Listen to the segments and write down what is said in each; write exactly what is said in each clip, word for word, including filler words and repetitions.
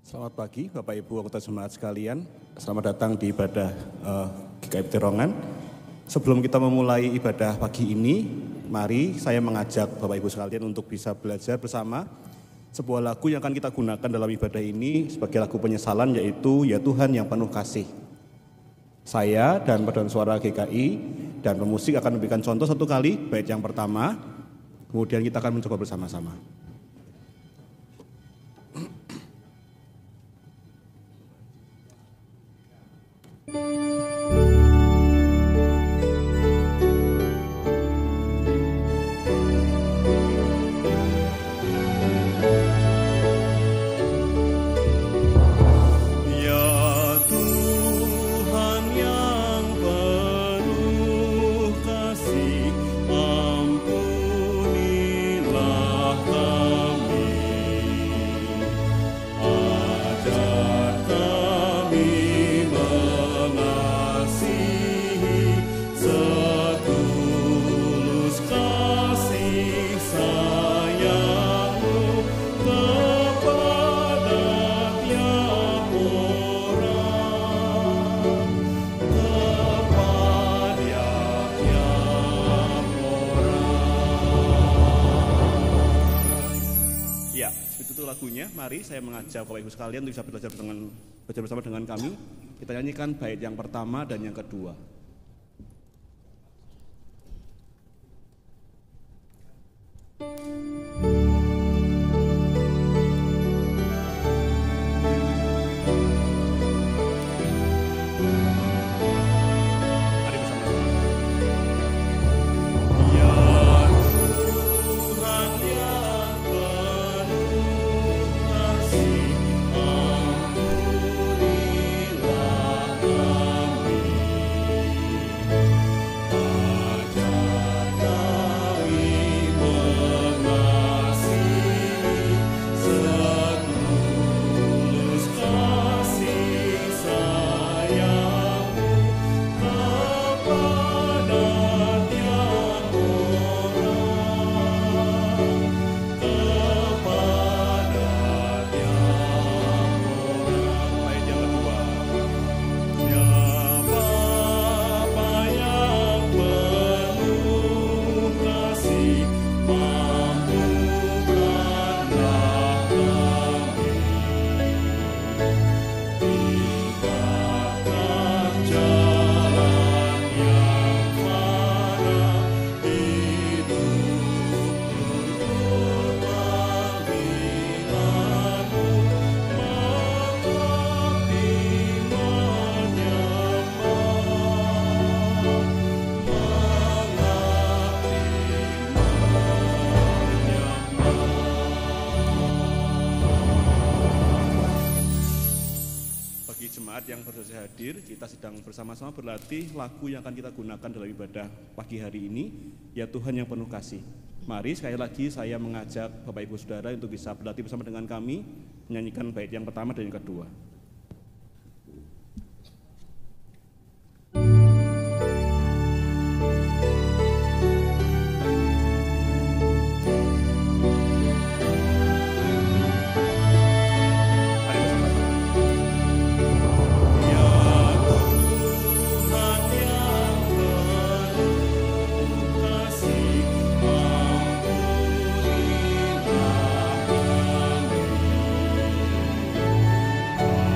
Selamat pagi Bapak Ibu anggota jemaat sekalian. Selamat datang di ibadah uh, G K I Terongan. Sebelum kita memulai ibadah pagi ini, mari saya mengajak Bapak Ibu sekalian untuk bisa belajar bersama sebuah lagu yang akan kita gunakan dalam ibadah ini sebagai lagu penyesalan, yaitu Ya Tuhan yang Penuh Kasih. Saya dan paduan suara G K I dan pemusik akan memberikan contoh satu kali bait yang pertama, kemudian kita akan mencoba bersama-sama. Mari saya mengajak Bapak Ibu sekalian untuk bisa belajar dengan belajar bersama dengan kami. Kita nyanyikan bait yang pertama dan yang kedua. Yang baru saja hadir, kita sedang bersama-sama berlatih lagu yang akan kita gunakan dalam ibadah pagi hari ini, Ya Tuhan yang Penuh Kasih. Mari sekali lagi saya mengajak Bapak Ibu Saudara untuk bisa berlatih bersama dengan kami, menyanyikan bait yang pertama dan yang kedua. Oh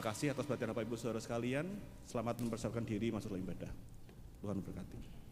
Terima kasih atas perhatian Bapak Ibu Saudara sekalian. Selamat mempersiapkan diri masuk dalam ibadah. Tuhan memberkati.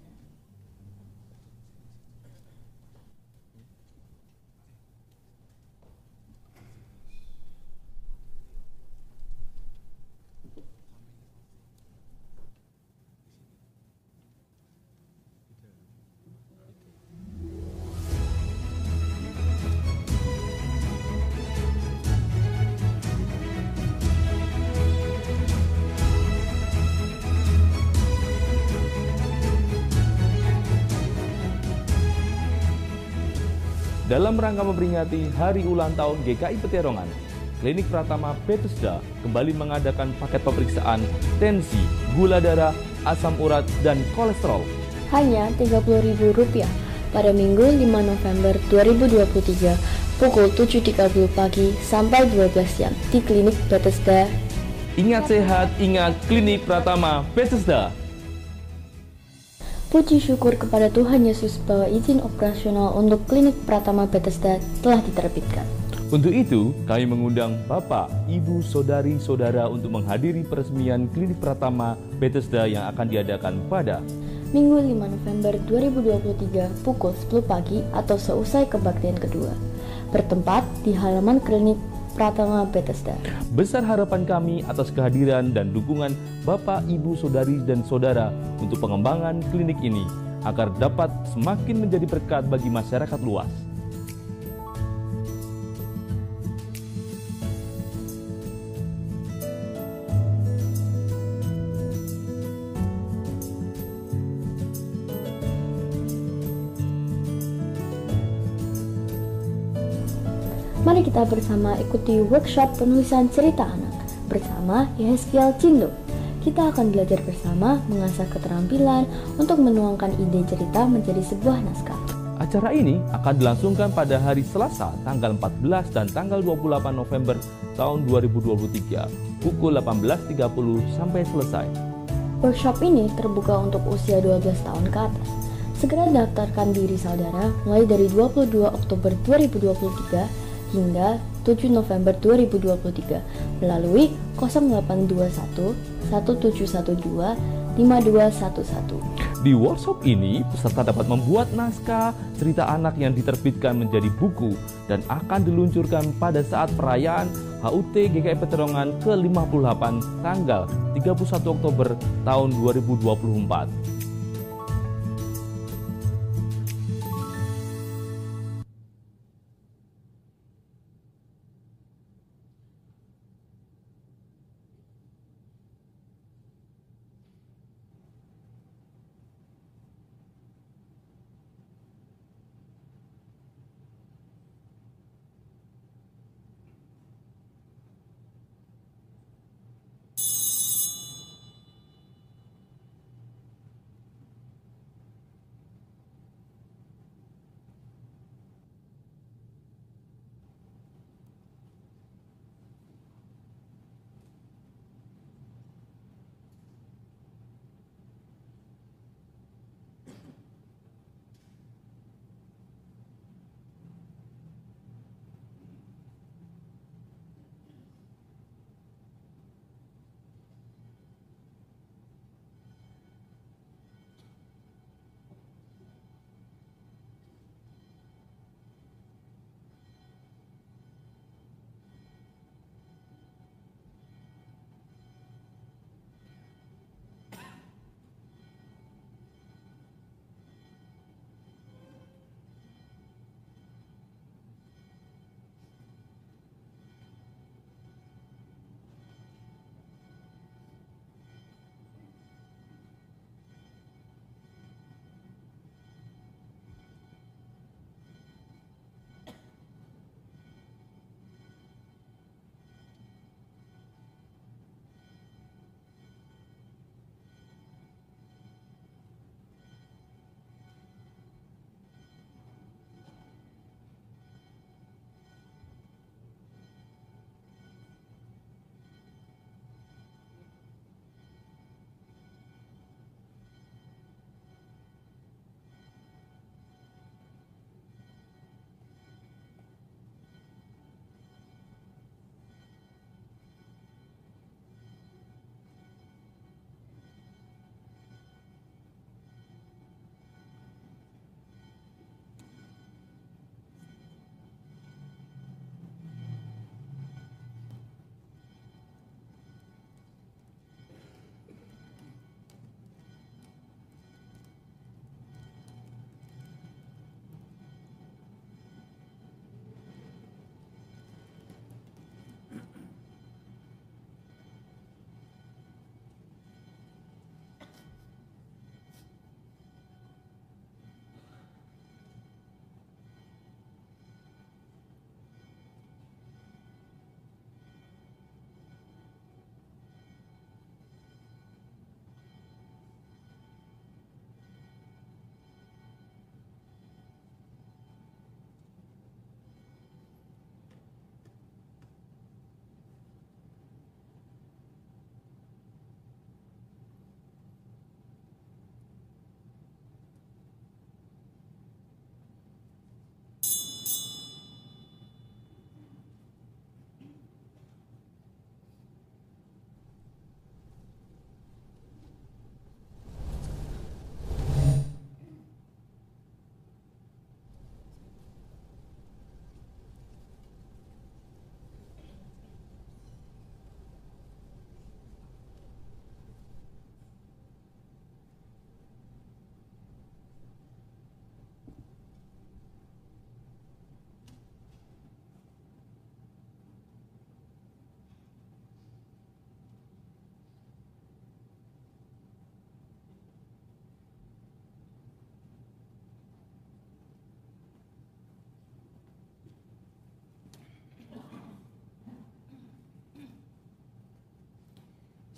Dalam rangka memperingati hari ulang tahun G K I Peterongan, Klinik Pratama Bethesda kembali mengadakan paket pemeriksaan tensi, gula darah, asam urat, dan kolesterol. Hanya tiga puluh ribu rupiah pada Minggu lima November dua ribu dua puluh tiga pukul tujuh tiga puluh pagi sampai dua belas siang di Klinik Bethesda. Ingat sehat, ingat Klinik Pratama Bethesda. Puji syukur kepada Tuhan Yesus bahwa izin operasional untuk Klinik Pratama Bethesda telah diterbitkan. Untuk itu, kami mengundang Bapak, Ibu, Saudari, Saudara untuk menghadiri peresmian Klinik Pratama Bethesda yang akan diadakan pada Minggu lima November dua ribu dua puluh tiga pukul sepuluh pagi atau seusai kebaktian kedua. Bertempat di halaman Klinik Pratama Bethesda. Besar harapan kami atas kehadiran dan dukungan Bapak, Ibu, Saudari, dan Saudara untuk pengembangan klinik ini agar dapat semakin menjadi berkat bagi masyarakat luas. Mari kita bersama ikuti workshop penulisan cerita anak bersama Yehezkiel Cindo. Kita akan belajar bersama mengasah keterampilan untuk menuangkan ide cerita menjadi sebuah naskah. Acara ini akan dilangsungkan pada hari Selasa tanggal empat belas dan tanggal dua puluh delapan November tahun dua ribu dua puluh tiga pukul delapan belas tiga puluh sampai selesai. Workshop ini terbuka untuk usia dua belas tahun ke atas. Segera daftarkan diri saudara mulai dari dua puluh dua Oktober dua ribu dua puluh tiga hingga tujuh November dua ribu dua puluh tiga melalui nol delapan dua satu satu tujuh satu dua lima dua satu satu. Di workshop ini, peserta dapat membuat naskah cerita anak yang diterbitkan menjadi buku dan akan diluncurkan pada saat perayaan H U T G K I Peterongan ke lima puluh delapan tanggal tiga puluh satu Oktober tahun dua ribu dua puluh empat.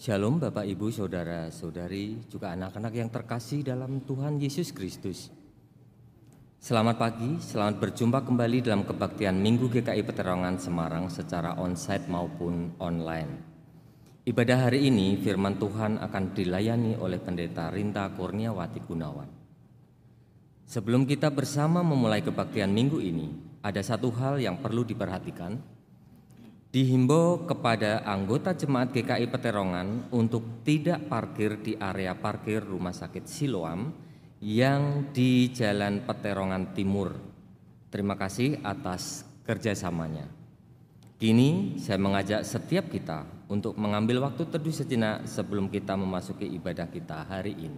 Shalom Bapak Ibu Saudara Saudari juga anak-anak yang terkasih dalam Tuhan Yesus Kristus. Selamat pagi, selamat berjumpa kembali dalam kebaktian Minggu G K I Peterongan Semarang secara onsite maupun online. Ibadah hari ini firman Tuhan akan dilayani oleh Pendeta Rinta Kurniawati Gunawan. Sebelum kita bersama memulai kebaktian minggu ini, ada satu hal yang perlu diperhatikan. Dihimbau kepada anggota jemaat G K I Peterongan untuk tidak parkir di area parkir Rumah Sakit Siloam yang di Jalan Peterongan Timur. Terima kasih atas kerjasamanya. Kini saya mengajak setiap kita untuk mengambil waktu teduh sejenak sebelum kita memasuki ibadah kita hari ini.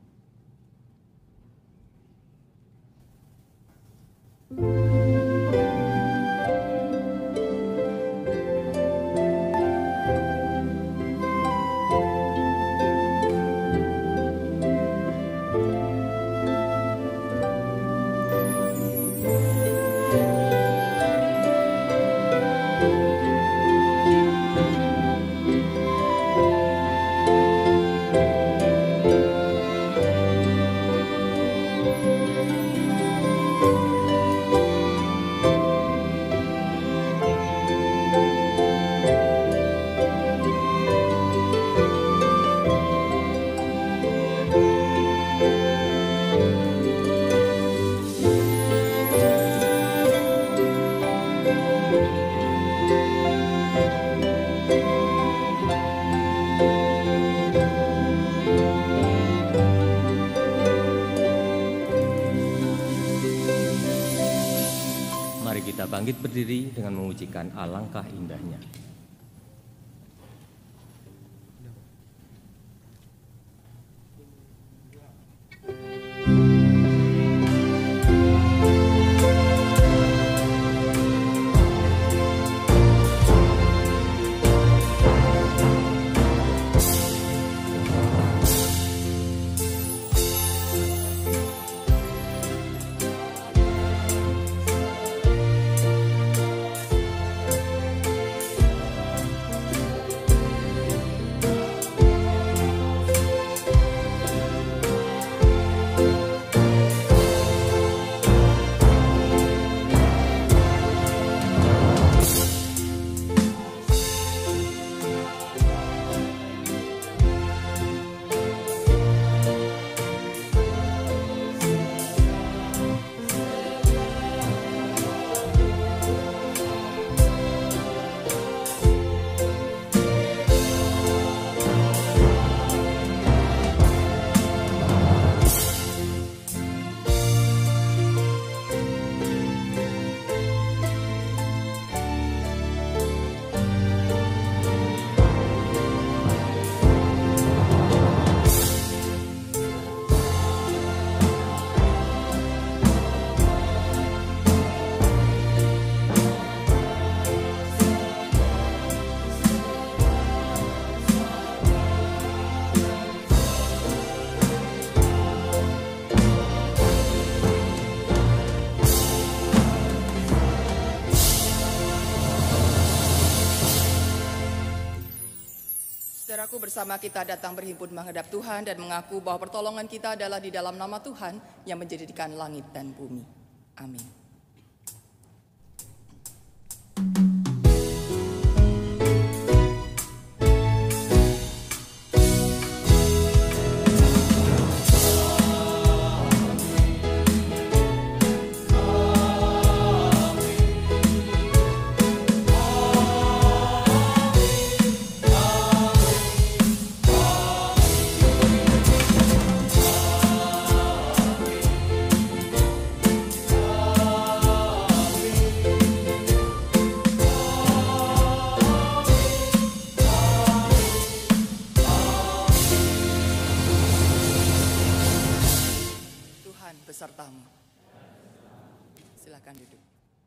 Bangkit berdiri dengan mengujikan alangkah indahnya. Saudaraku, bersama kita datang berhimpun menghadap Tuhan dan mengaku bahwa pertolongan kita adalah di dalam nama Tuhan yang menjadikan langit dan bumi. Amin. Besertamu. Silakan duduk.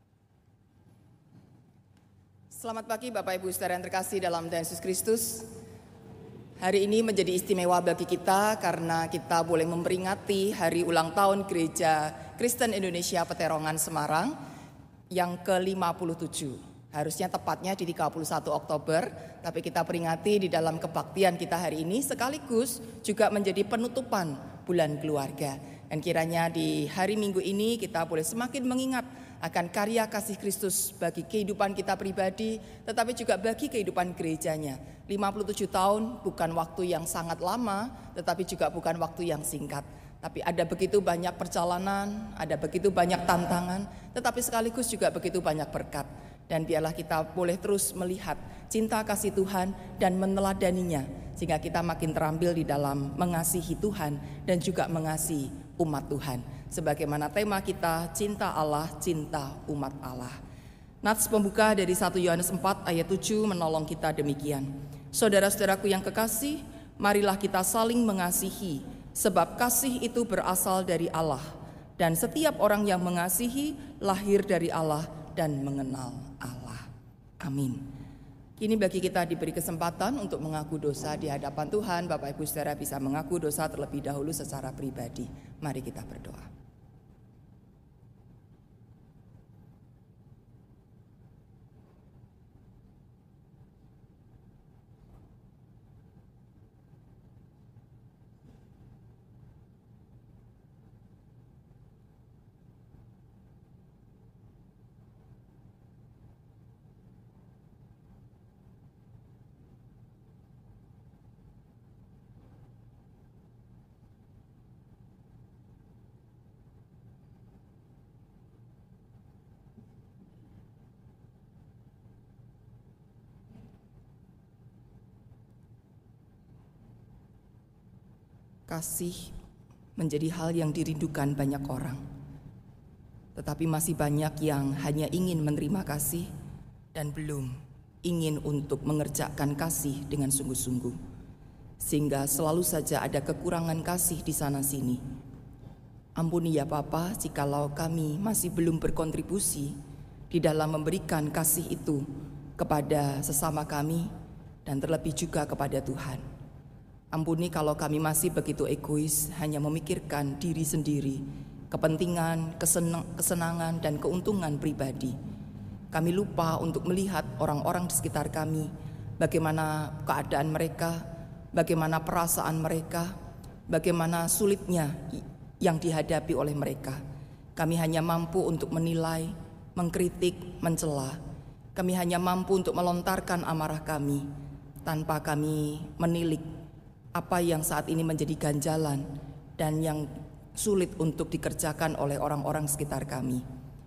Selamat pagi Bapak Ibu Saudara yang terkasih dalam Tuhan Yesus Kristus. Hari ini menjadi istimewa bagi kita karena kita boleh memperingati hari ulang tahun Gereja Kristen Indonesia Peterongan Semarang yang ke lima puluh tujuh. Harusnya tepatnya di tiga puluh satu Oktober, tapi kita peringati di dalam kebaktian kita hari ini sekaligus juga menjadi penutupan bulan keluarga. Dan kiranya di hari Minggu ini kita boleh semakin mengingat akan karya kasih Kristus bagi kehidupan kita pribadi, tetapi juga bagi kehidupan gerejanya. lima puluh tujuh tahun bukan waktu yang sangat lama, tetapi juga bukan waktu yang singkat. Tapi ada begitu banyak perjalanan, ada begitu banyak tantangan, tetapi sekaligus juga begitu banyak berkat. Dan biarlah kita boleh terus melihat cinta kasih Tuhan dan meneladaninya, sehingga kita makin terampil di dalam mengasihi Tuhan dan juga mengasihi umat Tuhan. Sebagaimana tema kita, cinta Allah, cinta umat Allah. Nats pembuka dari satu Yohanes empat ayat tujuh menolong kita demikian. Saudara-saudaraku yang kekasih, marilah kita saling mengasihi, sebab kasih itu berasal dari Allah. Dan setiap orang yang mengasihi lahir dari Allah dan mengenal Allah. Amin. Kini bagi kita diberi kesempatan untuk mengaku dosa di hadapan Tuhan. Bapak Ibu Saudara bisa mengaku dosa terlebih dahulu secara pribadi. Mari kita berdoa. Kasih menjadi hal yang dirindukan banyak orang. Tetapi masih banyak yang hanya ingin menerima kasih dan belum ingin untuk mengerjakan kasih dengan sungguh-sungguh. Sehingga selalu saja ada kekurangan kasih di sana-sini. Ampuni ya Bapa jikalau kami masih belum berkontribusi di dalam memberikan kasih itu kepada sesama kami dan terlebih juga kepada Tuhan. Ampuni kalau kami masih begitu egois, hanya memikirkan diri sendiri, kepentingan, kesenang, kesenangan, dan keuntungan pribadi. Kami lupa untuk melihat orang-orang di sekitar kami, bagaimana keadaan mereka, bagaimana perasaan mereka, bagaimana sulitnya yang dihadapi oleh mereka. Kami hanya mampu untuk menilai, mengkritik, mencela. Kami hanya mampu untuk melontarkan amarah kami, tanpa kami menilik apa yang saat ini menjadi ganjalan dan yang sulit untuk dikerjakan oleh orang-orang sekitar kami.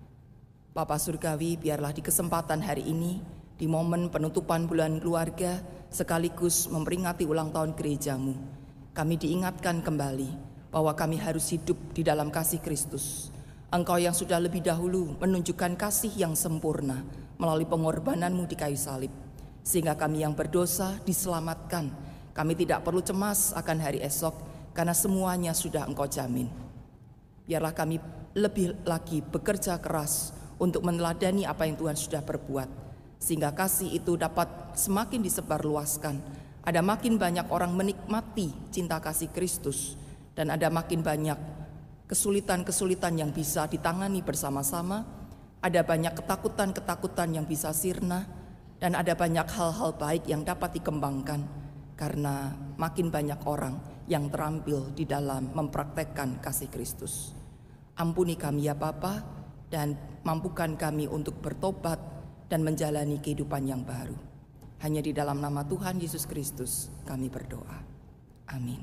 Bapa Surgawi, biarlah di kesempatan hari ini, di momen penutupan bulan keluarga, sekaligus memperingati ulang tahun gerejamu, kami diingatkan kembali bahwa kami harus hidup di dalam kasih Kristus. Engkau yang sudah lebih dahulu menunjukkan kasih yang sempurna melalui pengorbananmu di kayu salib, sehingga kami yang berdosa diselamatkan. Kami tidak perlu cemas akan hari esok, karena semuanya sudah Engkau jamin. Biarlah kami lebih lagi bekerja keras untuk meneladani apa yang Tuhan sudah perbuat, sehingga kasih itu dapat semakin disebarluaskan. Ada makin banyak orang menikmati cinta kasih Kristus, dan ada makin banyak kesulitan-kesulitan yang bisa ditangani bersama-sama. Ada banyak ketakutan-ketakutan yang bisa sirna, dan ada banyak hal-hal baik yang dapat dikembangkan. Karena makin banyak orang yang terampil di dalam mempraktekkan kasih Kristus. Ampuni kami ya Bapa, dan mampukan kami untuk bertobat dan menjalani kehidupan yang baru. Hanya di dalam nama Tuhan Yesus Kristus kami berdoa. Amin.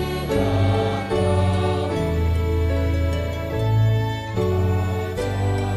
Raja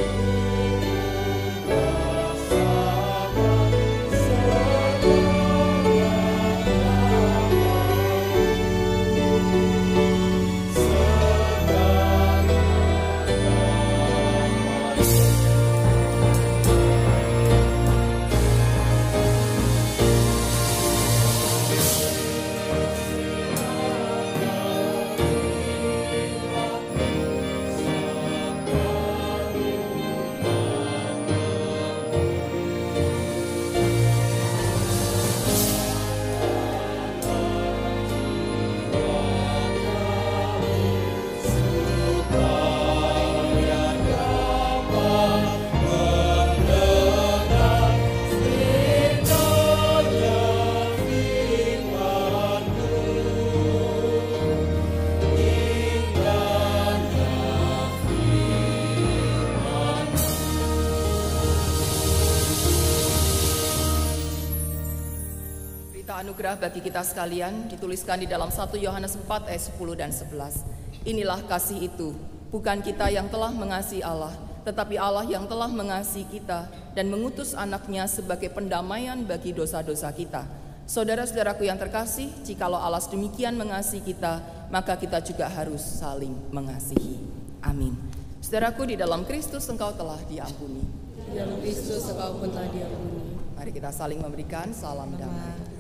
Anugerah bagi kita sekalian dituliskan di dalam satu Yohanes empat ayat sepuluh dan sebelas. Inilah kasih itu, bukan kita yang telah mengasihi Allah, tetapi Allah yang telah mengasihi kita dan mengutus anaknya sebagai pendamaian bagi dosa-dosa kita. Saudara-saudaraku yang terkasih, jikalau Allah demikian mengasihi kita, maka kita juga harus saling mengasihi. Amin. Saudaraku, di dalam Kristus engkau telah diampuni. Di dalam Kristus engkau pun telah diampuni. Mari kita saling memberikan salam damai.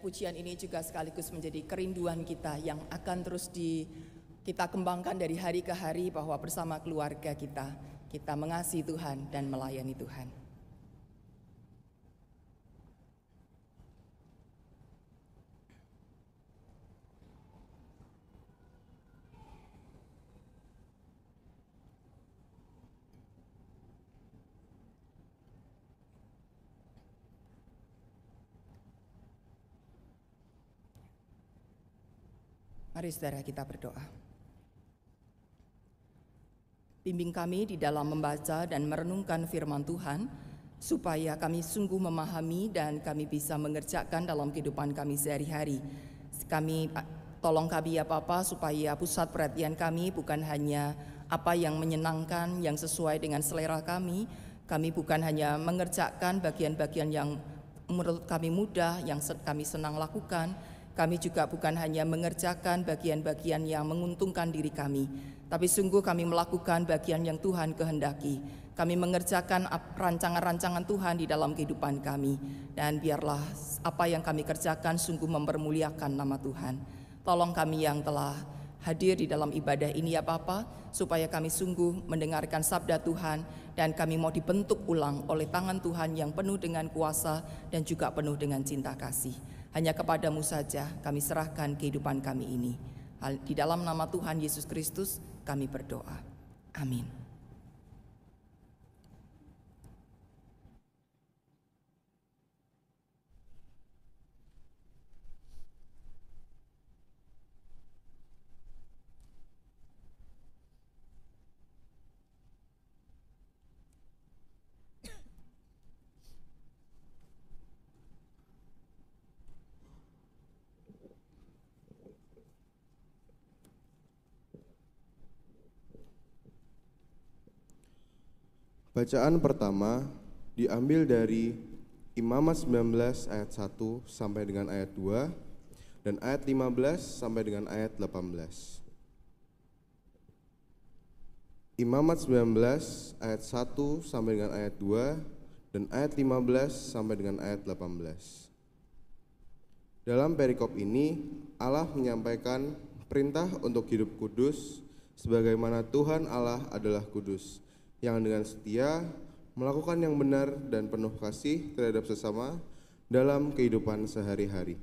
pujian ini juga sekaligus menjadi kerinduan kita yang akan terus di, kita kembangkan dari hari ke hari, bahwa bersama keluarga kita, kita mengasihi Tuhan dan melayani Tuhan. Mari saudara kita berdoa. Bimbing kami di dalam membaca dan merenungkan firman Tuhan, supaya kami sungguh memahami dan kami bisa mengerjakan dalam kehidupan kami sehari-hari. Kami tolong kami ya Bapa, supaya pusat perhatian kami bukan hanya apa yang menyenangkan, yang sesuai dengan selera kami. Kami bukan hanya mengerjakan bagian-bagian yang menurut kami mudah, yang kami senang lakukan. Kami juga bukan hanya mengerjakan bagian-bagian yang menguntungkan diri kami, tapi sungguh kami melakukan bagian yang Tuhan kehendaki. Kami mengerjakan rancangan-rancangan Tuhan di dalam kehidupan kami, dan biarlah apa yang kami kerjakan sungguh mempermuliakan nama Tuhan. Tolong kami yang telah hadir di dalam ibadah ini ya Bapa, supaya kami sungguh mendengarkan sabda Tuhan, dan kami mau dibentuk ulang oleh tangan Tuhan yang penuh dengan kuasa dan juga penuh dengan cinta kasih. Hanya kepadamu saja kami serahkan kehidupan kami ini. Di dalam nama Tuhan Yesus Kristus kami berdoa. Amin. Bacaan pertama diambil dari Imamat sembilan belas ayat satu sampai dengan ayat dua dan ayat lima belas sampai dengan ayat delapan belas. Imamat sembilan belas ayat satu sampai dengan ayat dua dan ayat lima belas sampai dengan ayat delapan belas. Dalam perikop ini Allah menyampaikan perintah untuk hidup kudus sebagaimana Tuhan Allah adalah kudus, yang dengan setia melakukan yang benar dan penuh kasih terhadap sesama dalam kehidupan sehari-hari.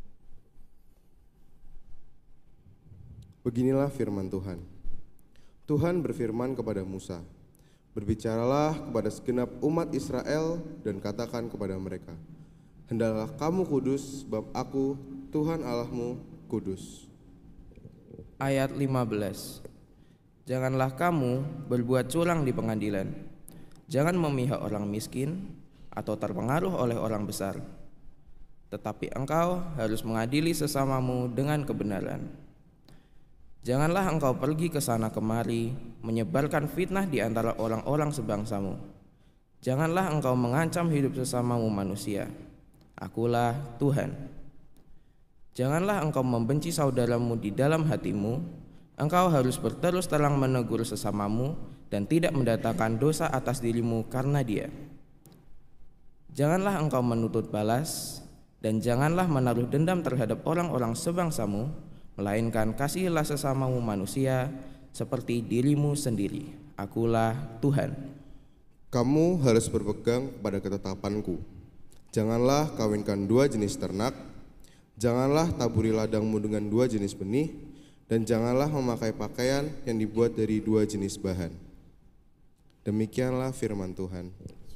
Beginilah firman Tuhan. Tuhan berfirman kepada Musa, "Berbicaralah kepada segenap umat Israel dan katakan kepada mereka, hendaklah kamu kudus, sebab aku, Tuhan Allahmu, kudus." Ayat lima belas. Janganlah kamu berbuat curang di pengadilan. Jangan memihak orang miskin atau terpengaruh oleh orang besar. Tetapi engkau harus mengadili sesamamu dengan kebenaran. Janganlah engkau pergi ke sana kemari menyebarkan fitnah di antara orang-orang sebangsamu. Janganlah engkau mengancam hidup sesamamu manusia. Akulah Tuhan. Janganlah engkau membenci saudaramu di dalam hatimu. Engkau harus berterus terang menegur sesamamu dan tidak mendatangkan dosa atas dirimu karena dia. Janganlah engkau menuntut balas dan janganlah menaruh dendam terhadap orang-orang sebangsamu, melainkan kasihilah sesamamu manusia seperti dirimu sendiri. Akulah Tuhan. Kamu harus berpegang pada ketetapanku. Janganlah kawinkan dua jenis ternak, janganlah taburi ladangmu dengan dua jenis benih, dan janganlah memakai pakaian yang dibuat dari dua jenis bahan. Demikianlah firman Tuhan.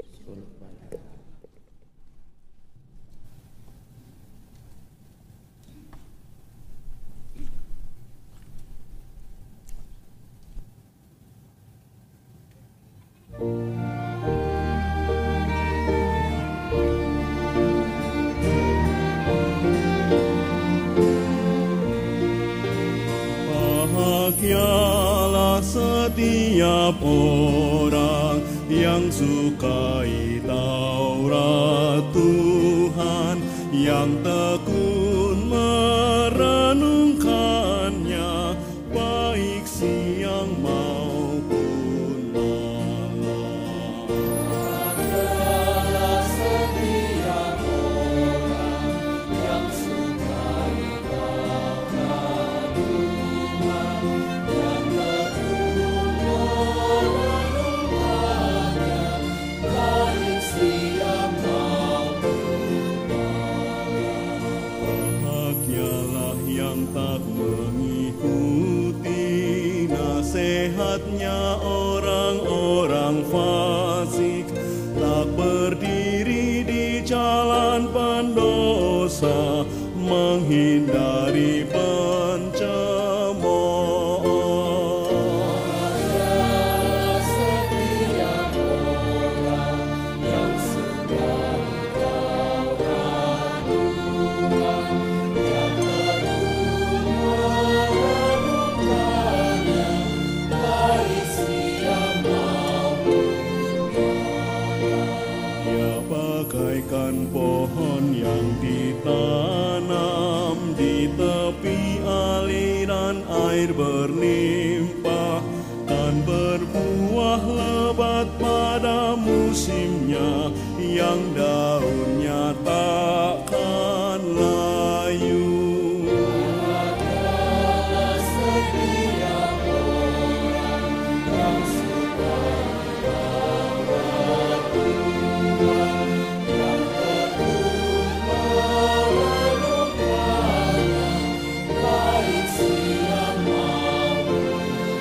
Bahagialah setiap orang yang sukai Taurat Tuhan, yang tekun merenungkannya baik siang maupun malam. Bahagialah setiap orang yang sukai sehatnya orang-orang fasik, tak berdiri di jalan pendosa, menghindari pencemoohan. Setiap orang yang sedang kau adukan, yang merenungkannya, baik siang maupun malam. Ya bagaikan pohon yang ditanam di tepi aliran air berlimpah, kan berbuah lebat pada musimnya, yang daunnya takkan layu. Adalah setiap orang yang suka merawat Tuhan, yang tekun merenungkannya, baik siang maupun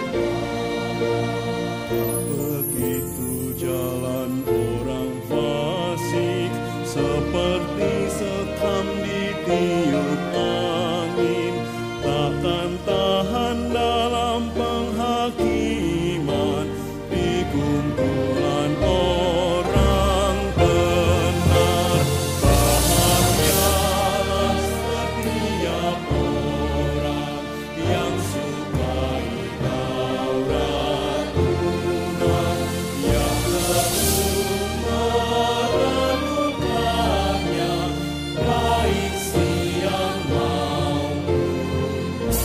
malam. Begitu jalan orang fasik, seperti sekam ditiup angin, takkan tahan dalam penghakiman di kumpulan orang benar. Bahagialah setiap orang yang sukai Taurat Tuhan, yang tekun merenungkannya, baik siang maupun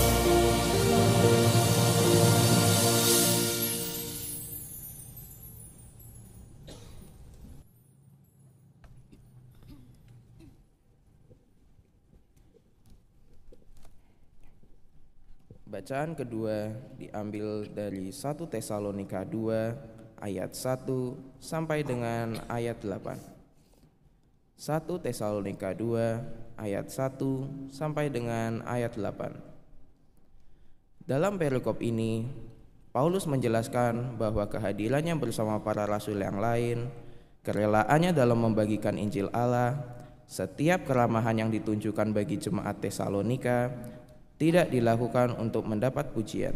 Bacaan kedua diambil dari satu Tesalonika dua ayat satu sampai dengan ayat delapan. satu Tesalonika dua ayat satu sampai dengan ayat delapan. Dalam perikop ini, Paulus menjelaskan bahwa kehadirannya bersama para rasul yang lain, kerelaannya dalam membagikan Injil Allah, setiap keramahan yang ditunjukkan bagi jemaat Tesalonika tidak dilakukan untuk mendapat pujian,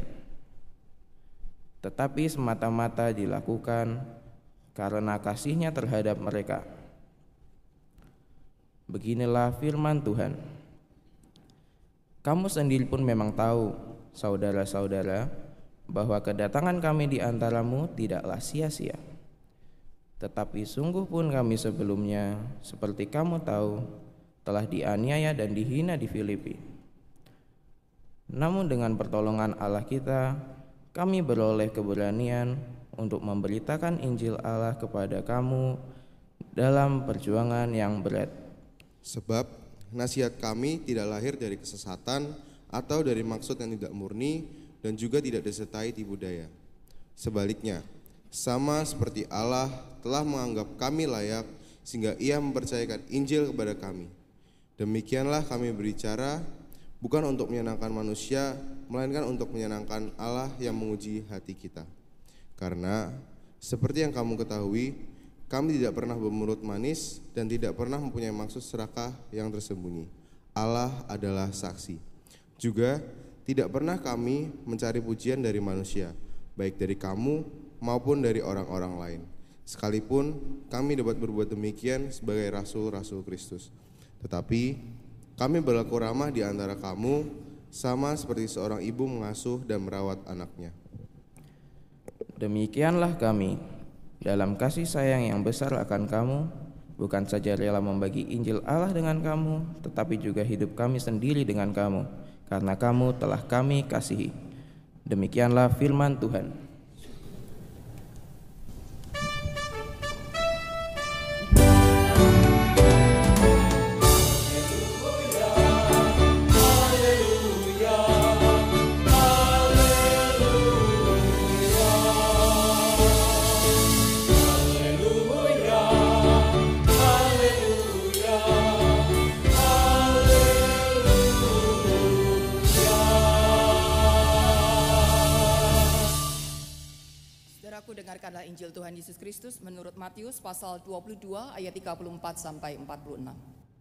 tetapi semata-mata dilakukan karena kasihnya terhadap mereka. Beginilah firman Tuhan. Kamu sendiri pun memang tahu, saudara-saudara, bahwa kedatangan kami di antaramu tidaklah sia-sia. Tetapi sungguh pun kami sebelumnya, seperti kamu tahu, telah dianiaya dan dihina di Filipi. Namun dengan pertolongan Allah kita, kami beroleh keberanian untuk memberitakan Injil Allah kepada kamu dalam perjuangan yang berat. Sebab nasihat kami tidak lahir dari kesesatan atau dari maksud yang tidak murni, dan juga tidak disertai tipu daya. Sebaliknya, sama seperti Allah telah menganggap kami layak, sehingga Ia mempercayakan Injil kepada kami. Demikianlah kami berbicara, bukan untuk menyenangkan manusia, melainkan untuk menyenangkan Allah yang menguji hati kita. Karena seperti yang kamu ketahui, kami tidak pernah bermulut manis dan tidak pernah mempunyai maksud serakah yang tersembunyi. Allah adalah saksi. Juga tidak pernah kami mencari pujian dari manusia, baik dari kamu maupun dari orang-orang lain. Sekalipun kami dapat berbuat demikian sebagai rasul-rasul Kristus. Tetapi kami berlaku ramah di antara kamu, sama seperti seorang ibu mengasuh dan merawat anaknya. Demikianlah kami, dalam kasih sayang yang besar akan kamu, bukan saja rela membagi Injil Allah dengan kamu, tetapi juga hidup kami sendiri dengan kamu, karena kamu telah kami kasihi. Demikianlah firman Tuhan. Injil Tuhan Yesus Kristus menurut Matius pasal dua puluh dua ayat tiga puluh empat sampai empat puluh enam.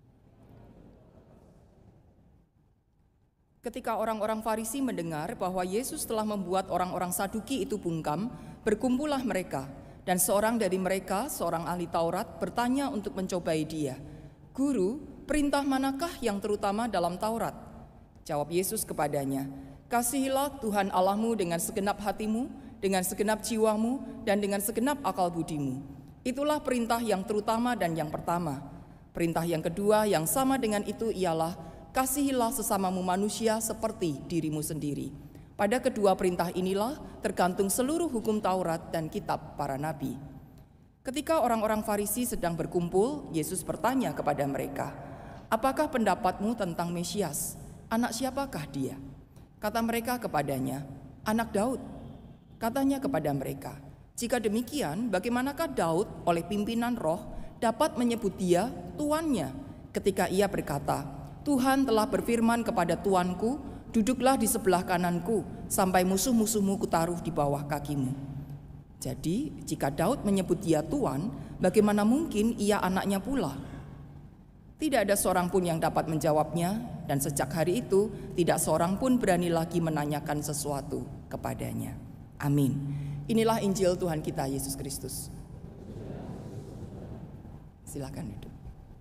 Ketika orang-orang Farisi mendengar bahwa Yesus telah membuat orang-orang Saduki itu bungkam, berkumpullah mereka, dan seorang dari mereka, seorang ahli Taurat, bertanya untuk mencobai dia, "Guru, perintah manakah yang terutama dalam Taurat?" Jawab Yesus kepadanya, "Kasihilah Tuhan Allahmu dengan segenap hatimu, dengan segenap jiwamu, dan dengan segenap akal budimu. Itulah perintah yang terutama dan yang pertama. Perintah yang kedua yang sama dengan itu ialah, kasihilah sesamamu manusia seperti dirimu sendiri. Pada kedua perintah inilah tergantung seluruh hukum Taurat dan kitab para nabi." Ketika orang-orang Farisi sedang berkumpul, Yesus bertanya kepada mereka, "Apakah pendapatmu tentang Mesias? Anak siapakah dia?" Kata mereka kepadanya, "Anak Daud." Katanya kepada mereka, "Jika demikian, bagaimanakah Daud oleh pimpinan roh dapat menyebut dia tuannya ketika ia berkata, 'Tuhan telah berfirman kepada Tuanku, duduklah di sebelah kananku sampai musuh-musuhmu kutaruh di bawah kakimu.' Jadi, jika Daud menyebut dia Tuan, bagaimana mungkin ia anaknya pula?" Tidak ada seorang pun yang dapat menjawabnya, dan sejak hari itu tidak seorang pun berani lagi menanyakan sesuatu kepadanya. Amin. Inilah Injil Tuhan kita Yesus Kristus. Silakan duduk.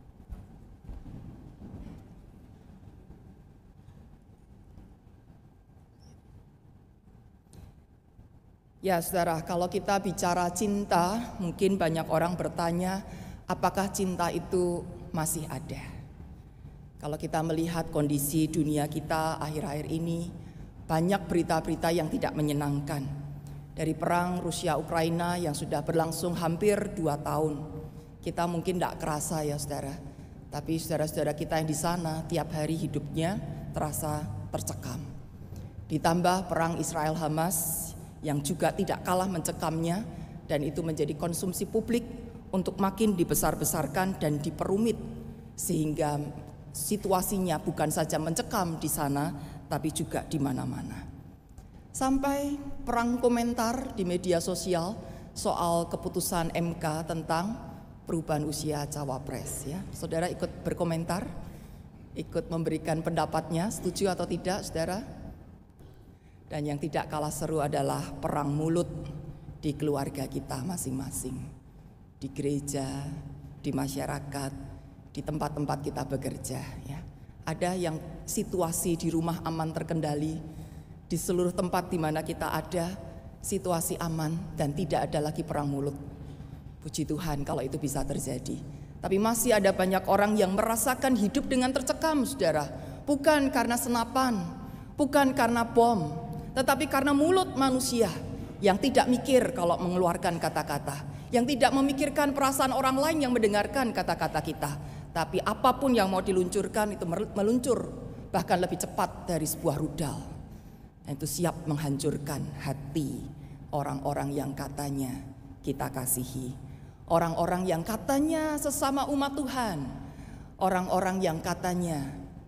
Ya saudara, kalau kita bicara cinta, mungkin banyak orang bertanya, apakah cinta itu masih ada? Kalau kita melihat kondisi dunia kita akhir-akhir ini, banyak berita-berita yang tidak menyenangkan. Dari perang Rusia-Ukraina yang sudah berlangsung hampir dua tahun. Kita mungkin tidak kerasa ya saudara, tapi saudara-saudara kita yang di sana tiap hari hidupnya terasa tercekam. Ditambah perang Israel-Hamas yang juga tidak kalah mencekamnya, dan itu menjadi konsumsi publik untuk makin dibesar-besarkan dan diperumit, sehingga situasinya bukan saja mencekam di sana, tapi juga di mana-mana. Sampai perang komentar di media sosial soal keputusan M K tentang perubahan usia cawapres. Ya, saudara ikut berkomentar, ikut memberikan pendapatnya, setuju atau tidak, saudara? Dan yang tidak kalah seru adalah perang mulut di keluarga kita masing-masing, di gereja, di masyarakat, di tempat-tempat kita bekerja. Ya, ada yang situasi di rumah aman terkendali. Di seluruh tempat di mana kita ada, situasi aman dan tidak ada lagi perang mulut. Puji Tuhan kalau itu bisa terjadi. Tapi masih ada banyak orang yang merasakan hidup dengan tercekam, saudara. Bukan karena senapan, bukan karena bom, tetapi karena mulut manusia yang tidak mikir kalau mengeluarkan kata-kata, yang tidak memikirkan perasaan orang lain yang mendengarkan kata-kata kita. Tapi apapun yang mau diluncurkan itu meluncur, bahkan lebih cepat dari sebuah rudal. Itu siap menghancurkan hati orang-orang yang katanya kita kasihi, orang-orang yang katanya sesama umat Tuhan, orang-orang yang katanya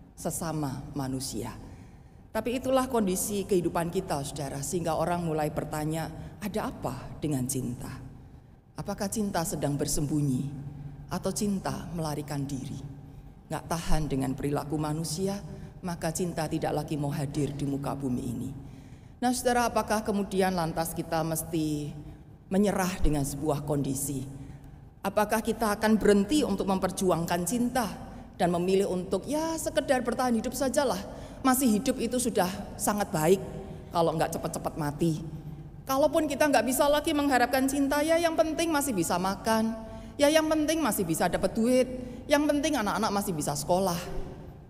sesama manusia. Tapi itulah kondisi kehidupan kita, saudara, sehingga orang mulai bertanya, ada apa dengan cinta? Apakah cinta sedang bersembunyi atau cinta melarikan diri? Gak tahan dengan perilaku manusia, maka cinta tidak lagi mau hadir di muka bumi ini. Nah saudara, apakah kemudian lantas kita mesti menyerah dengan sebuah kondisi? Apakah kita akan berhenti untuk memperjuangkan cinta dan memilih untuk ya sekedar bertahan hidup sajalah? Masih hidup itu sudah sangat baik kalau nggak cepat-cepat mati. Kalaupun kita nggak bisa lagi mengharapkan cinta, ya yang penting masih bisa makan, ya yang penting masih bisa dapat duit, yang penting anak-anak masih bisa sekolah.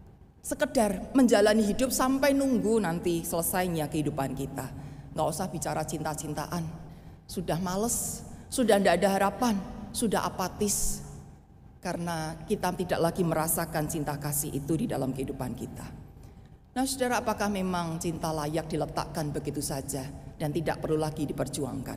Sekedar menjalani hidup sampai nunggu nanti selesainya kehidupan kita. Nggak usah bicara cinta-cintaan. Sudah males, sudah tidak ada harapan, sudah apatis. Karena kita tidak lagi merasakan cinta kasih itu di dalam kehidupan kita. Nah saudara, apakah memang cinta layak diletakkan begitu saja dan tidak perlu lagi diperjuangkan?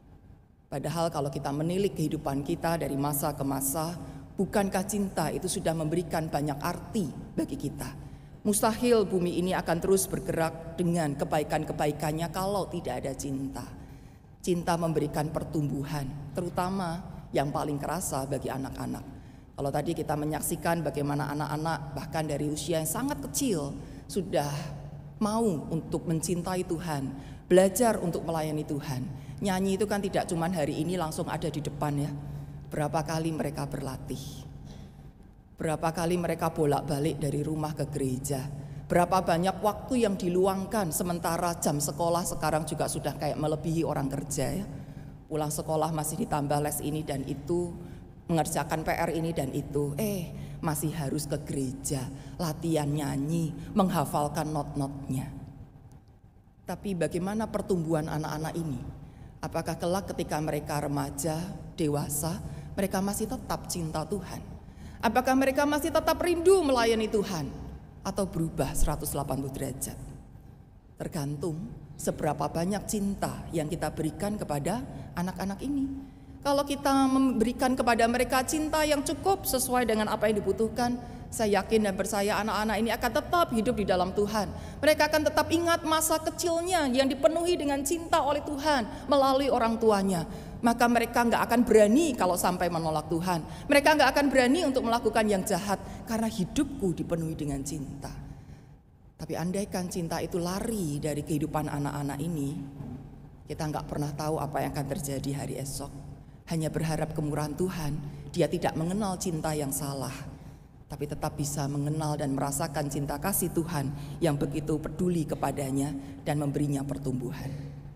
Padahal kalau kita menilik kehidupan kita dari masa ke masa, bukankah cinta itu sudah memberikan banyak arti bagi kita? Mustahil bumi ini akan terus bergerak dengan kebaikan-kebaikannya kalau tidak ada cinta. Cinta memberikan pertumbuhan, terutama yang paling kerasa bagi anak-anak. Kalau tadi kita menyaksikan bagaimana anak-anak bahkan dari usia yang sangat kecil sudah mau untuk mencintai Tuhan, belajar untuk melayani Tuhan. Nyanyi itu kan tidak cuma hari ini langsung ada di depan ya. Berapa kali mereka berlatih, berapa kali mereka bolak-balik dari rumah ke gereja. Berapa banyak waktu yang diluangkan sementara jam sekolah sekarang juga sudah kayak melebihi orang kerja ya. Pulang sekolah masih ditambah les ini dan itu, mengerjakan P R ini dan itu. Eh masih harus ke gereja, latihan nyanyi, menghafalkan not-notnya. Tapi bagaimana pertumbuhan anak-anak ini? Apakah kelak ketika mereka remaja, dewasa, mereka masih tetap cinta Tuhan? Apakah mereka masih tetap rindu melayani Tuhan? Atau berubah seratus delapan puluh derajat? Tergantung seberapa banyak cinta yang kita berikan kepada anak-anak ini. Kalau kita memberikan kepada mereka cinta yang cukup sesuai dengan apa yang dibutuhkan, saya yakin dan percaya anak-anak ini akan tetap hidup di dalam Tuhan. Mereka akan tetap ingat masa kecilnya yang dipenuhi dengan cinta oleh Tuhan melalui orang tuanya. Maka mereka nggak akan berani kalau sampai menolak Tuhan. Mereka nggak akan berani untuk melakukan yang jahat karena hidupku dipenuhi dengan cinta. Tapi andaikan cinta itu lari dari kehidupan anak-anak ini, kita nggak pernah tahu apa yang akan terjadi hari esok. Hanya berharap kemurahan Tuhan, dia tidak mengenal cinta yang salah, tapi tetap bisa mengenal dan merasakan cinta kasih Tuhan yang begitu peduli kepadanya dan memberinya pertumbuhan.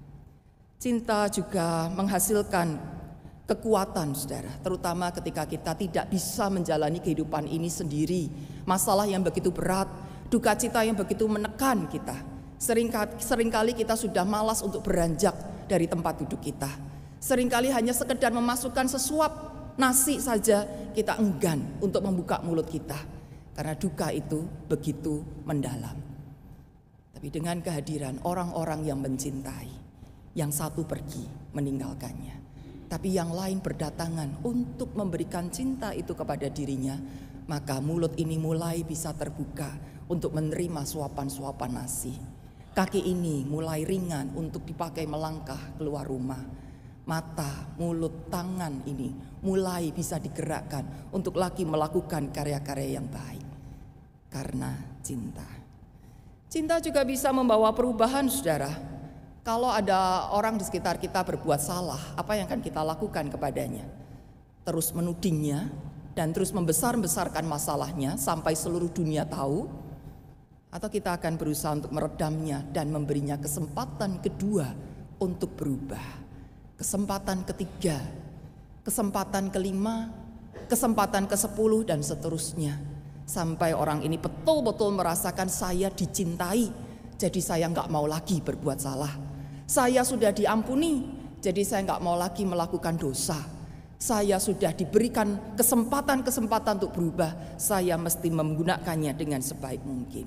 Cinta juga menghasilkan kekuatan, saudara, terutama ketika kita tidak bisa menjalani kehidupan ini sendiri. Masalah yang begitu berat, duka cita yang begitu menekan kita. Seringkali, seringkali kita sudah malas untuk beranjak dari tempat duduk kita. Seringkali hanya sekedar memasukkan sesuap nasi saja kita enggan untuk membuka mulut kita. Karena duka itu begitu mendalam. Tapi dengan kehadiran orang-orang yang mencintai, yang satu pergi meninggalkannya, tapi yang lain berdatangan untuk memberikan cinta itu kepada dirinya, maka mulut ini mulai bisa terbuka untuk menerima suapan-suapan nasi. Kaki ini mulai ringan untuk dipakai melangkah keluar rumah. Mata, mulut, tangan ini mulai bisa digerakkan untuk lagi melakukan karya-karya yang baik. Karena cinta. Cinta juga bisa membawa perubahan, saudara. Kalau ada orang di sekitar kita berbuat salah, apa yang akan kita lakukan kepadanya? Terus menudingnya dan terus membesar-besarkan masalahnya sampai seluruh dunia tahu? Atau kita akan berusaha untuk meredamnya dan memberinya kesempatan kedua untuk berubah? Kesempatan ketiga, kesempatan kelima, kesempatan kesepuluh dan seterusnya. Sampai orang ini betul-betul merasakan saya dicintai, jadi saya nggak mau lagi berbuat salah. Saya sudah diampuni, jadi saya nggak mau lagi melakukan dosa. Saya sudah diberikan kesempatan-kesempatan untuk berubah, saya mesti menggunakannya dengan sebaik mungkin.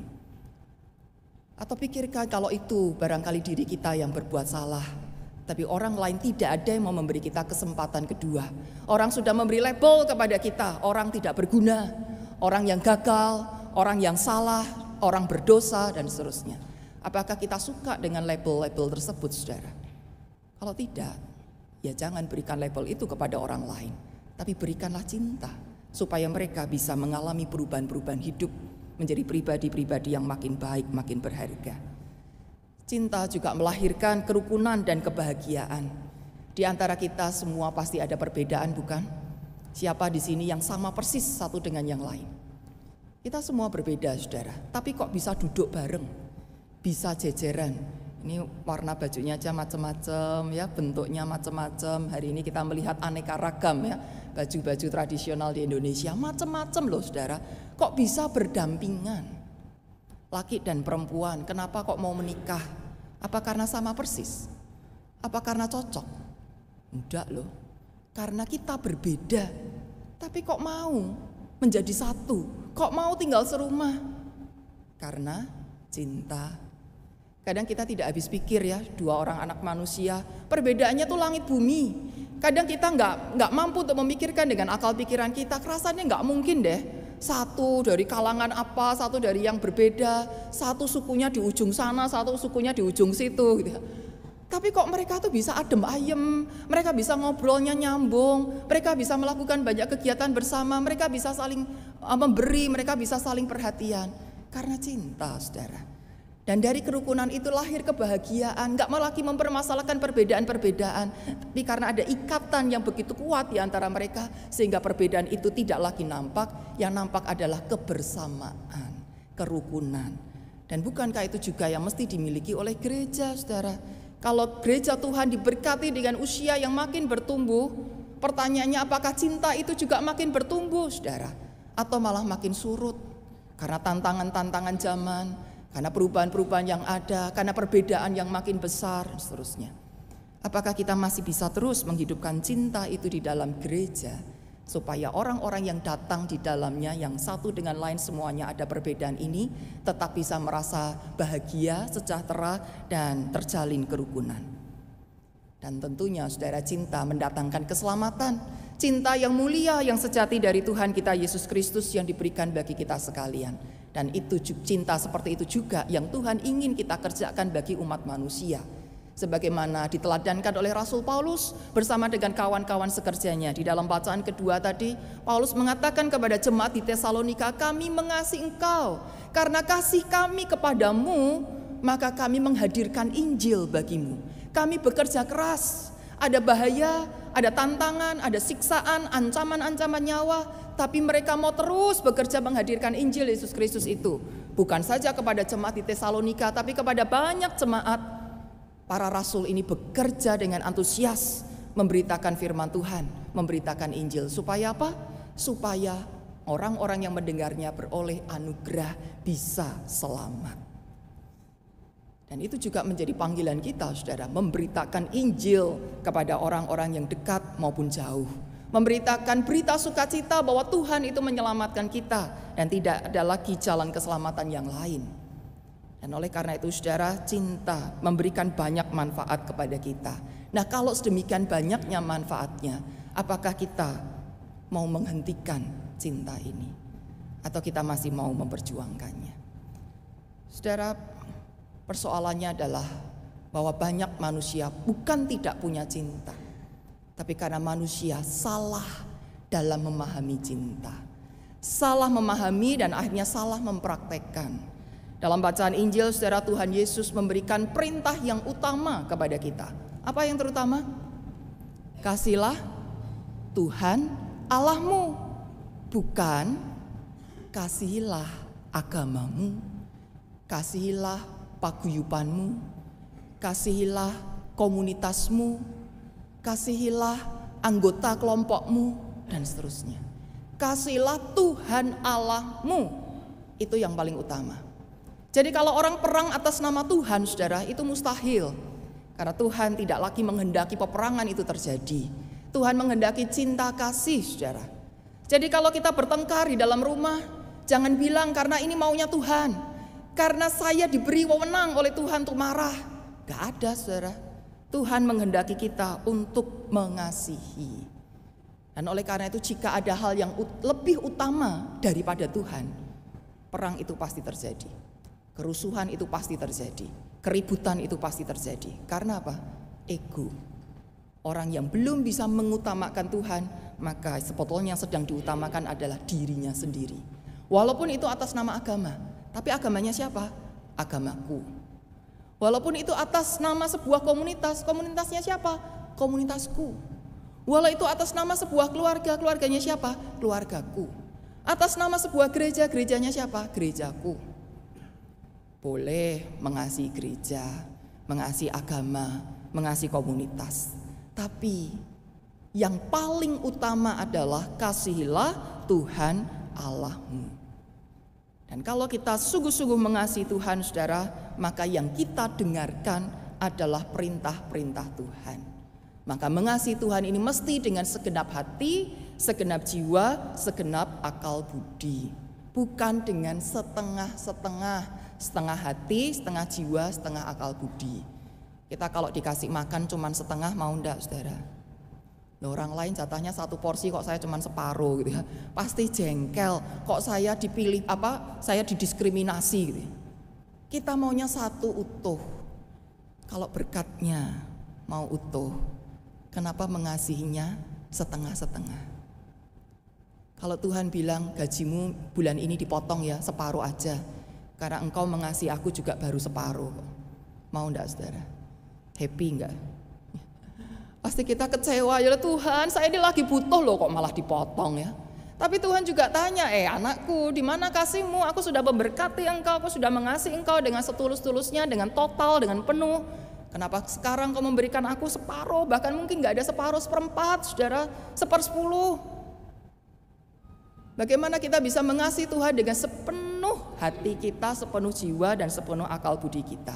Atau pikirkan kalau itu barangkali diri kita yang berbuat salah, tapi orang lain tidak ada yang mau memberi kita kesempatan kedua. Orang sudah memberi label kepada kita, orang tidak berguna, orang yang gagal, orang yang salah, orang berdosa dan seterusnya. Apakah kita suka dengan label-label tersebut, saudara? Kalau tidak, ya jangan berikan label itu kepada orang lain, tapi berikanlah cinta supaya mereka bisa mengalami perubahan-perubahan hidup menjadi pribadi-pribadi yang makin baik, makin berharga. Cinta juga melahirkan kerukunan dan kebahagiaan. Di antara kita semua pasti ada perbedaan, bukan? Siapa di sini yang sama persis satu dengan yang lain? Kita semua berbeda, saudara, tapi kok bisa duduk bareng? Bisa jejeran. Ini warna bajunya aja macam-macam ya, bentuknya macam-macam. Hari ini kita melihat aneka ragam ya, baju-baju tradisional di Indonesia macam-macam loh, saudara. Kok bisa berdampingan? Laki dan perempuan, kenapa kok mau menikah? Apa karena sama persis? Apa karena cocok? Enggak loh. Karena kita berbeda. Tapi kok mau menjadi satu? Kok mau tinggal serumah? Karena cinta. Kadang kita tidak habis pikir ya, dua orang anak manusia, perbedaannya tuh langit bumi. Kadang kita nggak nggak mampu untuk memikirkan dengan akal pikiran kita, rasanya nggak mungkin deh. Satu dari kalangan apa, satu dari yang berbeda, satu sukunya di ujung sana, satu sukunya di ujung situ. Gitu. Tapi kok mereka tuh bisa adem ayem, mereka bisa ngobrolnya nyambung, mereka bisa melakukan banyak kegiatan bersama, mereka bisa saling uh, memberi, mereka bisa saling perhatian. Karena cinta, saudara. Dan dari kerukunan itu lahir kebahagiaan, gak mau lagi mempermasalahkan perbedaan-perbedaan. Tapi karena ada ikatan yang begitu kuat di antara mereka, sehingga perbedaan itu tidak lagi nampak, yang nampak adalah kebersamaan, kerukunan. Dan bukankah itu juga yang mesti dimiliki oleh gereja, saudara? Kalau gereja Tuhan diberkati dengan usia yang makin bertumbuh, pertanyaannya apakah cinta itu juga makin bertumbuh, saudara? Atau malah makin surut? Karena tantangan-tantangan zaman, karena perubahan-perubahan yang ada, karena perbedaan yang makin besar, dan seterusnya. Apakah kita masih bisa terus menghidupkan cinta itu di dalam gereja, supaya orang-orang yang datang di dalamnya yang satu dengan lain semuanya ada perbedaan ini tetap bisa merasa bahagia, sejahtera, dan terjalin kerukunan. Dan tentunya saudara, cinta mendatangkan keselamatan, cinta yang mulia yang sejati dari Tuhan kita Yesus Kristus yang diberikan bagi kita sekalian. Dan itu cinta seperti itu juga yang Tuhan ingin kita kerjakan bagi umat manusia. Sebagaimana diteladankan oleh Rasul Paulus bersama dengan kawan-kawan sekerjanya. Di dalam bacaan kedua tadi, Paulus mengatakan kepada jemaat di Tesalonika, kami mengasihi engkau karena kasih kami kepadamu, maka kami menghadirkan Injil bagimu. Kami bekerja keras, ada bahaya, ada tantangan, ada siksaan, ancaman-ancaman nyawa, tapi mereka mau terus bekerja menghadirkan Injil Yesus Kristus itu. Bukan saja kepada jemaat di Tesalonika, tapi kepada banyak jemaat. Para rasul ini bekerja dengan antusias memberitakan firman Tuhan, memberitakan Injil. Supaya apa? Supaya orang-orang yang mendengarnya beroleh anugerah, bisa selamat. Dan itu juga menjadi panggilan kita, saudara, memberitakan Injil kepada orang-orang yang dekat maupun jauh. Memberitakan berita sukacita bahwa Tuhan itu menyelamatkan kita dan tidak ada lagi jalan keselamatan yang lain. Dan oleh karena itu saudara, cinta memberikan banyak manfaat kepada kita. Nah, kalau sedemikian banyaknya manfaatnya, apakah kita mau menghentikan cinta ini? Atau kita masih mau memperjuangkannya? Saudara, persoalannya adalah bahwa banyak manusia bukan tidak punya cinta, tapi karena manusia salah dalam memahami cinta. Salah memahami dan akhirnya salah mempraktekkan. Dalam bacaan Injil, saudara, Tuhan Yesus memberikan perintah yang utama kepada kita. Apa yang terutama? Kasihilah Tuhan Allahmu, bukan kasihilah agamamu, kasihilah paguyubanmu, kasihilah komunitasmu, kasihilah anggota kelompokmu, dan seterusnya. Kasihilah Tuhan Allahmu, itu yang paling utama. Jadi kalau orang perang atas nama Tuhan, saudara, itu mustahil. Karena Tuhan tidak lagi menghendaki peperangan itu terjadi. Tuhan menghendaki cinta kasih, saudara. Jadi kalau kita bertengkar di dalam rumah, jangan bilang karena ini maunya Tuhan, karena saya diberi wewenang oleh Tuhan untuk marah. Gak ada, saudara. Tuhan menghendaki kita untuk mengasihi. Dan oleh karena itu jika ada hal yang lebih utama daripada Tuhan, perang itu pasti terjadi. Kerusuhan itu pasti terjadi, keributan itu pasti terjadi. Karena apa? Ego. Orang yang belum bisa mengutamakan Tuhan, maka sebetulnya yang sedang diutamakan adalah dirinya sendiri. Walaupun itu atas nama agama, tapi agamanya siapa? Agamaku. Walaupun itu atas nama sebuah komunitas, komunitasnya siapa? Komunitasku. Walau itu atas nama sebuah keluarga, keluarganya siapa? Keluargaku. Atas nama sebuah gereja, gerejanya siapa? Gerejaku. Boleh mengasihi gereja, mengasihi agama, mengasihi komunitas. Tapi yang paling utama adalah kasihilah Tuhan Allahmu. Dan kalau kita sungguh-sungguh mengasihi Tuhan, saudara, maka yang kita dengarkan adalah perintah-perintah Tuhan. Maka mengasihi Tuhan ini mesti dengan segenap hati, segenap jiwa, segenap akal budi. Bukan dengan setengah-setengah. Setengah hati, setengah jiwa, setengah akal budi. Kita kalau dikasih makan cuman setengah, mau enggak, saudara? Loh, orang lain jatahnya satu porsi, kok saya cuman separuh gitu ya. Pasti jengkel, kok saya dipilih apa? Saya didiskriminasi gitu. Kita maunya satu utuh. Kalau berkatnya mau utuh, kenapa mengasihinya setengah-setengah? Kalau Tuhan bilang gajimu bulan ini dipotong ya separuh aja, karena engkau mengasihi aku juga baru separuh. Mau enggak saudara? Happy enggak? Pasti kita kecewa, ya Tuhan saya ini lagi butuh loh kok malah dipotong ya. Tapi Tuhan juga tanya, eh anakku di mana kasihmu? Aku sudah memberkati engkau, aku sudah mengasihi engkau dengan setulus-tulusnya, dengan total, dengan penuh. Kenapa sekarang kau memberikan aku separuh, bahkan mungkin gak ada separuh seperempat, saudara, sepersepuluh. Bagaimana kita bisa mengasihi Tuhan dengan sepenuh hati kita, sepenuh jiwa dan sepenuh akal budi kita.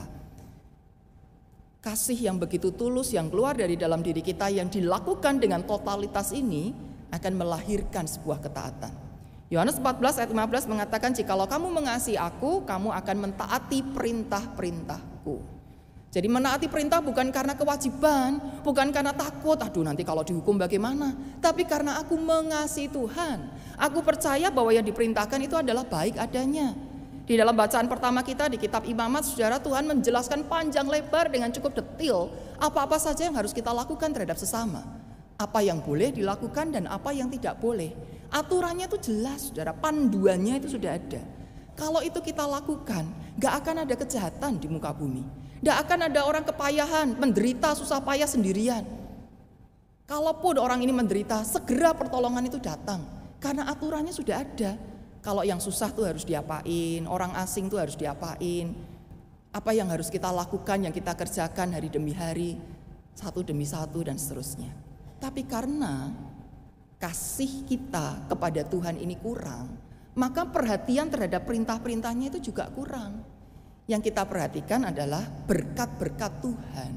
Kasih yang begitu tulus yang keluar dari dalam diri kita yang dilakukan dengan totalitas ini akan melahirkan sebuah ketaatan. Yohanes empat belas ayat lima belas mengatakan, jikalau kamu mengasihi aku, kamu akan mentaati perintah-perintahku. Jadi menaati perintah bukan karena kewajiban, bukan karena takut, aduh nanti kalau dihukum bagaimana, tapi karena aku mengasihi Tuhan. Aku percaya bahwa yang diperintahkan itu adalah baik adanya. Di dalam bacaan pertama kita di kitab Imamat, saudara, Tuhan menjelaskan panjang lebar dengan cukup detail apa-apa saja yang harus kita lakukan terhadap sesama. Apa yang boleh dilakukan dan apa yang tidak boleh. Aturannya itu jelas, saudara, panduannya itu sudah ada. Kalau itu kita lakukan, gak akan ada kejahatan di muka bumi. Gak akan ada orang kepayahan, menderita susah payah sendirian. Kalaupun orang ini menderita, segera pertolongan itu datang. Karena aturannya sudah ada. Kalau yang susah tuh harus diapain, orang asing tuh harus diapain. Apa yang harus kita lakukan, yang kita kerjakan hari demi hari, satu demi satu dan seterusnya. Tapi karena kasih kita kepada Tuhan ini kurang, maka perhatian terhadap perintah-perintahnya itu juga kurang. Yang kita perhatikan adalah berkat-berkat Tuhan.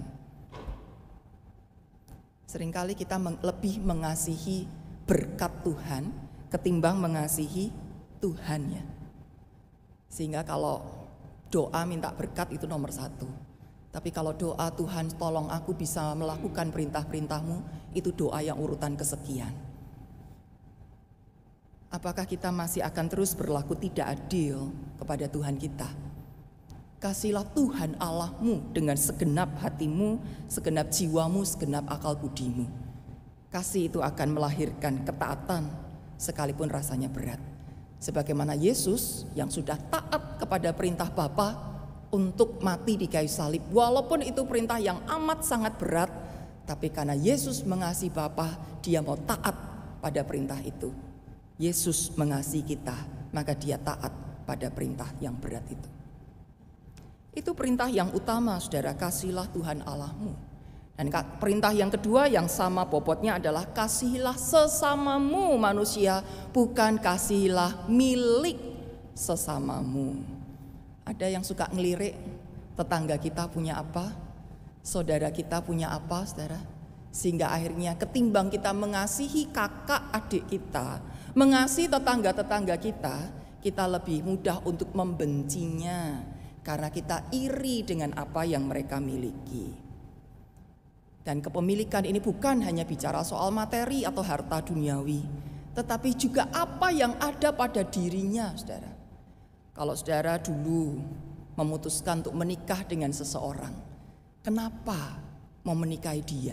Seringkali kita lebih mengasihi berkat Tuhan ketimbang mengasihi Tuhan ya. Sehingga kalau doa minta berkat itu nomor satu. Tapi kalau doa Tuhan tolong aku bisa melakukan perintah-perintahmu, itu doa yang urutan kesekian. Apakah kita masih akan terus berlaku tidak adil kepada Tuhan kita? Kasihlah Tuhan Allahmu dengan segenap hatimu, segenap jiwamu, segenap akal budimu. Kasih itu akan melahirkan ketaatan sekalipun rasanya berat. Sebagaimana Yesus yang sudah taat kepada perintah Bapa untuk mati di kayu salib. Walaupun itu perintah yang amat sangat berat, tapi karena Yesus mengasihi Bapa, dia mau taat pada perintah itu. Yesus mengasihi kita, maka dia taat pada perintah yang berat itu. Itu perintah yang utama, saudara, kasihlah Tuhan Allahmu. Dan perintah yang kedua yang sama bobotnya adalah kasihilah sesamamu manusia, bukan kasihilah milik sesamamu. Ada yang suka ngelirik tetangga kita punya apa, saudara kita punya apa, saudara. Sehingga akhirnya ketimbang kita mengasihi kakak adik kita, mengasihi tetangga-tetangga kita, kita lebih mudah untuk membencinya karena kita iri dengan apa yang mereka miliki. Dan kepemilikan ini bukan hanya bicara soal materi atau harta duniawi, tetapi juga apa yang ada pada dirinya, saudara. Kalau saudara dulu memutuskan untuk menikah dengan seseorang, kenapa mau menikahi dia?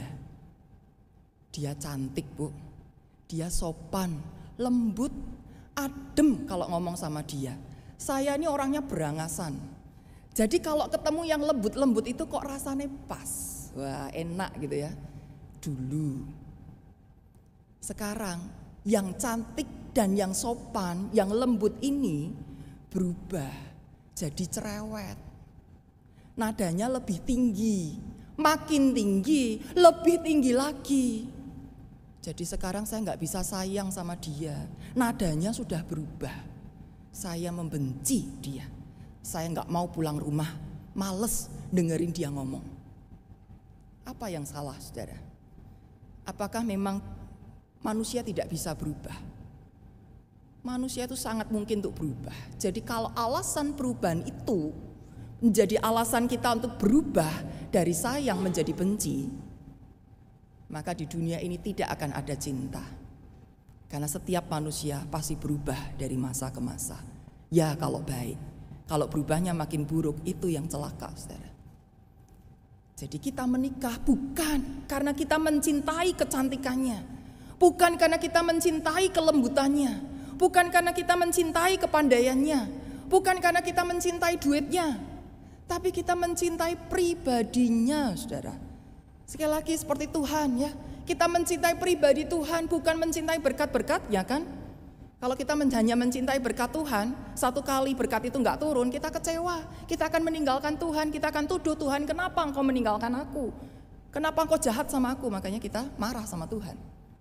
Dia cantik, Bu. Dia sopan, lembut, adem kalau ngomong sama dia. Saya ini orangnya berangasan. Jadi kalau ketemu yang lembut-lembut itu kok rasanya pas. Wah, enak gitu ya. Dulu. Sekarang yang cantik dan yang sopan, yang lembut ini berubah jadi cerewet. Nadanya lebih tinggi, makin tinggi, lebih tinggi lagi. Jadi sekarang saya nggak bisa sayang sama dia. Nadanya sudah berubah. Saya membenci dia. Saya nggak mau pulang rumah, males dengerin dia ngomong. Apa yang salah, saudara? Apakah memang manusia tidak bisa berubah? Manusia itu sangat mungkin untuk berubah. Jadi kalau alasan perubahan itu menjadi alasan kita untuk berubah dari sayang menjadi benci, maka di dunia ini tidak akan ada cinta. Karena setiap manusia pasti berubah dari masa ke masa. Ya kalau baik, kalau berubahnya makin buruk itu yang celaka, saudara. Jadi kita menikah bukan karena kita mencintai kecantikannya, bukan karena kita mencintai kelembutannya, bukan karena kita mencintai kepandaiannya, bukan karena kita mencintai duitnya, tapi kita mencintai pribadinya, saudara. Sekali lagi seperti Tuhan ya, kita mencintai pribadi Tuhan, bukan mencintai berkat-berkatnya kan. Kalau kita hanya mencintai berkat Tuhan, satu kali berkat itu enggak turun, kita kecewa. Kita akan meninggalkan Tuhan, kita akan tuduh Tuhan, kenapa engkau meninggalkan aku? Kenapa engkau jahat sama aku? Makanya kita marah sama Tuhan.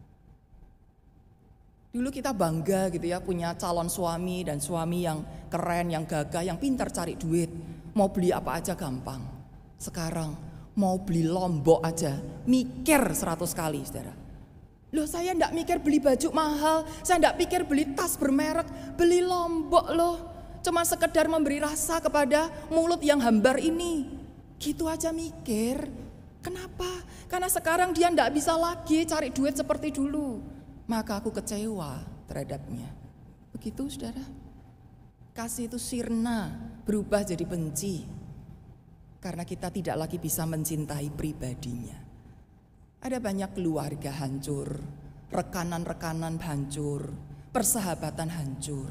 Dulu kita bangga gitu ya, punya calon suami dan suami yang keren, yang gagah, yang pintar cari duit. Mau beli apa aja gampang. Sekarang mau beli lombok aja, mikir seratus kali, saudara. Loh, saya enggak mikir beli baju mahal, saya enggak pikir beli tas bermerek, beli lombok loh. Cuma sekedar memberi rasa kepada mulut yang hambar ini. Gitu aja mikir. Kenapa? Karena sekarang dia enggak bisa lagi cari duit seperti dulu. Maka aku kecewa terhadapnya. Begitu, saudara. Kasih itu sirna, berubah jadi benci. Karena kita tidak lagi bisa mencintai pribadinya. Ada banyak keluarga hancur, rekanan-rekanan hancur, persahabatan hancur.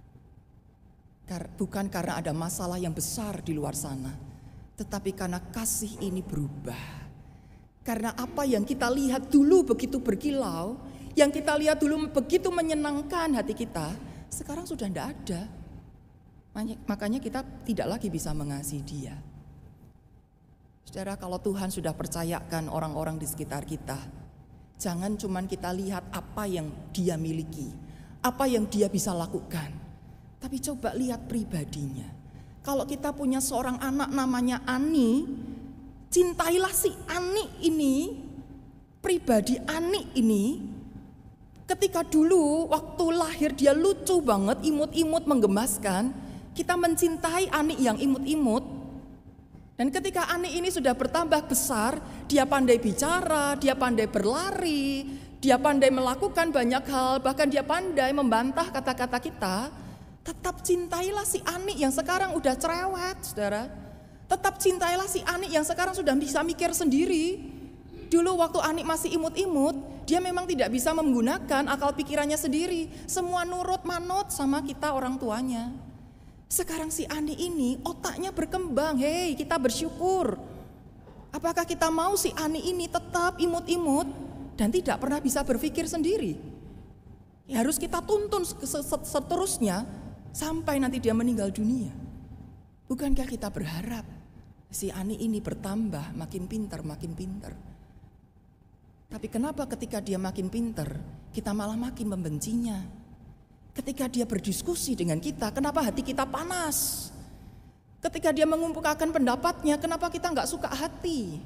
Bukan karena ada masalah yang besar di luar sana, tetapi karena kasih ini berubah. Karena apa yang kita lihat dulu begitu berkilau, yang kita lihat dulu begitu menyenangkan hati kita, sekarang sudah tidak ada. Makanya kita tidak lagi bisa mengasihi dia. Saudara, kalau Tuhan sudah percayakan orang-orang di sekitar kita, jangan cuman kita lihat apa yang dia miliki, apa yang dia bisa lakukan, tapi coba lihat pribadinya. Kalau kita punya seorang anak namanya Ani, cintailah si Ani ini, pribadi Ani ini. Ketika dulu waktu lahir dia lucu banget, imut-imut, menggemaskan, kita mencintai Ani yang imut-imut. Dan ketika Ani ini sudah bertambah besar, dia pandai bicara, dia pandai berlari, dia pandai melakukan banyak hal, bahkan dia pandai membantah kata-kata kita. Tetap cintailah si Ani yang sekarang udah cerewet, saudara. Tetap cintailah si Ani yang sekarang sudah bisa mikir sendiri. Dulu waktu Ani masih imut-imut, dia memang tidak bisa menggunakan akal pikirannya sendiri. Semua nurut manut sama kita orang tuanya. Sekarang si Ani ini otaknya berkembang. Hei, kita bersyukur. Apakah kita mau si Ani ini tetap imut-imut dan tidak pernah bisa berpikir sendiri? Ya, harus kita tuntun seterusnya sampai nanti dia meninggal dunia. Bukankah kita berharap si Ani ini bertambah, makin pintar, makin pintar? Tapi kenapa ketika dia makin pintar, kita malah makin membencinya? Ketika dia berdiskusi dengan kita, kenapa hati kita panas? Ketika dia mengumpulkan pendapatnya, kenapa kita nggak suka hati?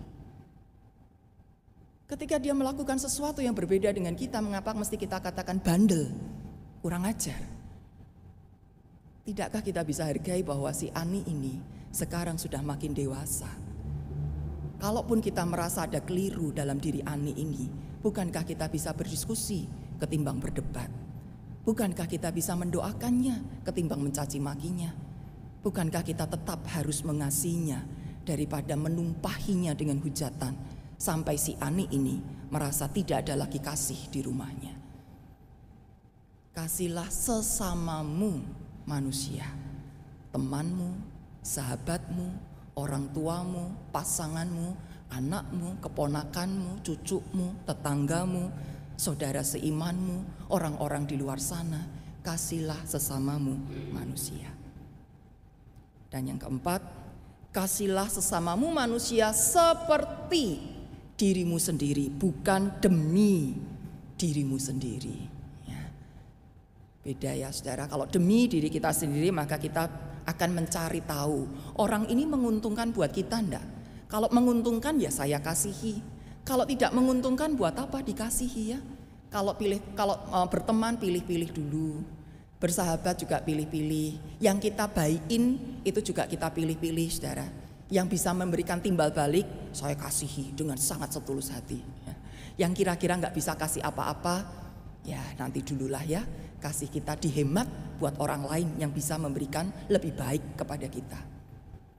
Ketika dia melakukan sesuatu yang berbeda dengan kita, mengapa mesti kita katakan bandel, kurang ajar? Tidakkah kita bisa hargai bahwa si Ani ini sekarang sudah makin dewasa? Kalaupun kita merasa ada keliru dalam diri Ani ini, bukankah kita bisa berdiskusi ketimbang berdebat? Bukankah kita bisa mendoakannya ketimbang mencaci makinya? Bukankah kita tetap harus mengasihinya daripada menumpahinya dengan hujatan sampai si Ani ini merasa tidak ada lagi kasih di rumahnya? Kasihlah sesamamu manusia, temanmu, sahabatmu, orang tuamu, pasanganmu, anakmu, keponakanmu, cucumu, tetanggamu, saudara seimanmu, orang-orang di luar sana. Kasihlah sesamamu manusia. Dan yang keempat, kasihlah sesamamu manusia seperti dirimu sendiri, bukan demi dirimu sendiri. Ya. Beda ya saudara, kalau demi diri kita sendiri maka kita akan mencari tahu orang ini menguntungkan buat kita enggak. Kalau menguntungkan ya saya kasihi. Kalau tidak menguntungkan buat apa dikasihi ya? Kalau pilih, kalau uh, berteman pilih-pilih dulu, bersahabat juga pilih-pilih. Yang kita baikin itu juga kita pilih-pilih, saudara. Yang bisa memberikan timbal balik, saya kasihi dengan sangat setulus hati. Ya. Yang kira-kira nggak bisa kasih apa-apa, ya nanti dululah ya. Kasih kita dihemat buat orang lain yang bisa memberikan lebih baik kepada kita.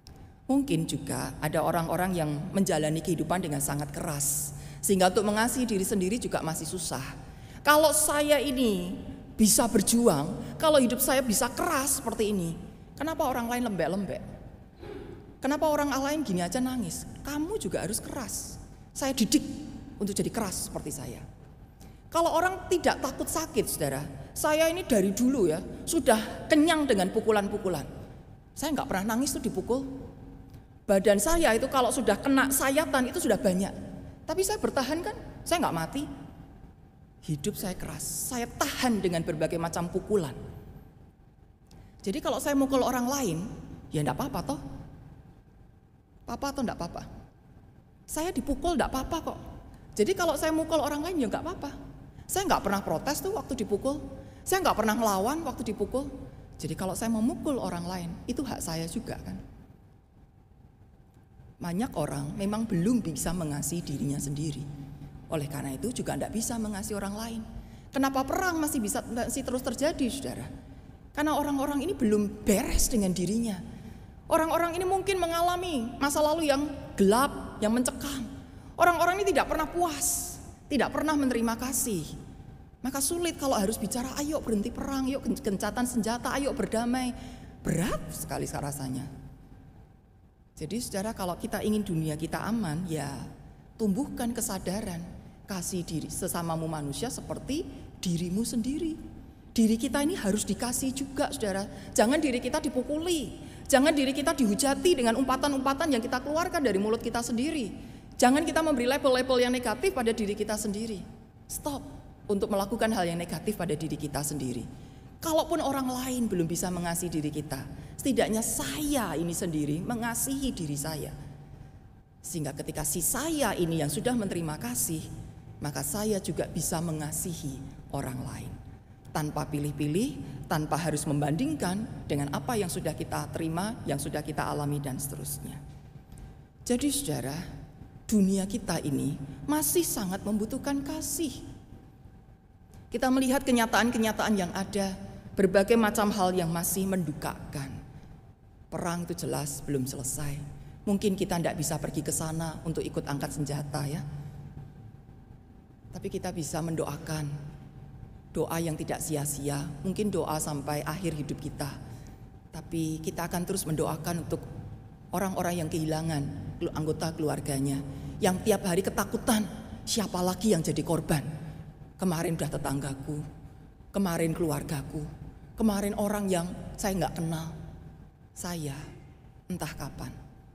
Mungkin juga ada orang-orang yang menjalani kehidupan dengan sangat keras, sehingga untuk mengasihi diri sendiri juga masih susah. Kalau saya ini bisa berjuang, kalau hidup saya bisa keras seperti ini, kenapa orang lain lembek-lembek? Kenapa orang lain gini aja nangis? Kamu juga harus keras. Saya didik untuk jadi keras seperti saya. Kalau orang tidak takut sakit, saudara, saya ini dari dulu ya sudah kenyang dengan pukulan-pukulan. Saya nggak pernah nangis tuh dipukul. Badan saya itu kalau sudah kena sayatan itu sudah banyak. Tapi saya bertahan kan, saya nggak mati. Hidup saya keras, saya tahan dengan berbagai macam pukulan. Jadi kalau saya mukul orang lain, ya enggak apa-apa toh. Apa atau enggak apa-apa. Saya dipukul enggak apa-apa kok. Jadi kalau saya mukul orang lain ya enggak apa-apa. Saya enggak pernah protes tuh waktu dipukul. Saya enggak pernah ngelawan waktu dipukul. Jadi kalau saya memukul orang lain, itu hak saya juga kan. Banyak orang memang belum bisa mengasihi dirinya sendiri. Oleh karena itu juga tidak bisa mengasihi orang lain. Kenapa perang masih bisa masih terus terjadi, saudara? Karena orang-orang ini belum beres dengan dirinya. Orang-orang ini mungkin mengalami masa lalu yang gelap, yang mencekam. Orang-orang ini tidak pernah puas, tidak pernah menerima kasih. Maka sulit kalau harus bicara, ayo berhenti perang, yuk gencatan senjata, ayo berdamai. Berat sekali rasanya. Jadi saudara, kalau kita ingin dunia kita aman, ya tumbuhkan kesadaran, kasih diri sesamamu manusia seperti dirimu sendiri. Diri kita ini harus dikasih juga, saudara. Jangan diri kita dipukuli, jangan diri kita dihujati dengan umpatan-umpatan yang kita keluarkan dari mulut kita sendiri. Jangan kita memberi label-label yang negatif pada diri kita sendiri. Stop untuk melakukan hal yang negatif pada diri kita sendiri. Kalaupun orang lain belum bisa mengasihi diri kita, setidaknya saya ini sendiri mengasihi diri saya. Sehingga ketika si saya ini yang sudah menerima kasih, maka saya juga bisa mengasihi orang lain. Tanpa pilih-pilih, tanpa harus membandingkan dengan apa yang sudah kita terima, yang sudah kita alami dan seterusnya. Jadi saudara, dunia kita ini masih sangat membutuhkan kasih. Kita melihat kenyataan-kenyataan yang ada, berbagai macam hal yang masih mendukakan. Perang itu jelas belum selesai. Mungkin kita tidak bisa pergi ke sana untuk ikut angkat senjata ya. Tapi kita bisa mendoakan doa yang tidak sia-sia. Mungkin doa sampai akhir hidup kita. Tapi kita akan terus mendoakan untuk orang-orang yang kehilangan anggota keluarganya, yang tiap hari ketakutan siapa lagi yang jadi korban. Kemarin udah tetanggaku, kemarin keluargaku, kemarin orang yang saya nggak kenal. Saya entah kapan.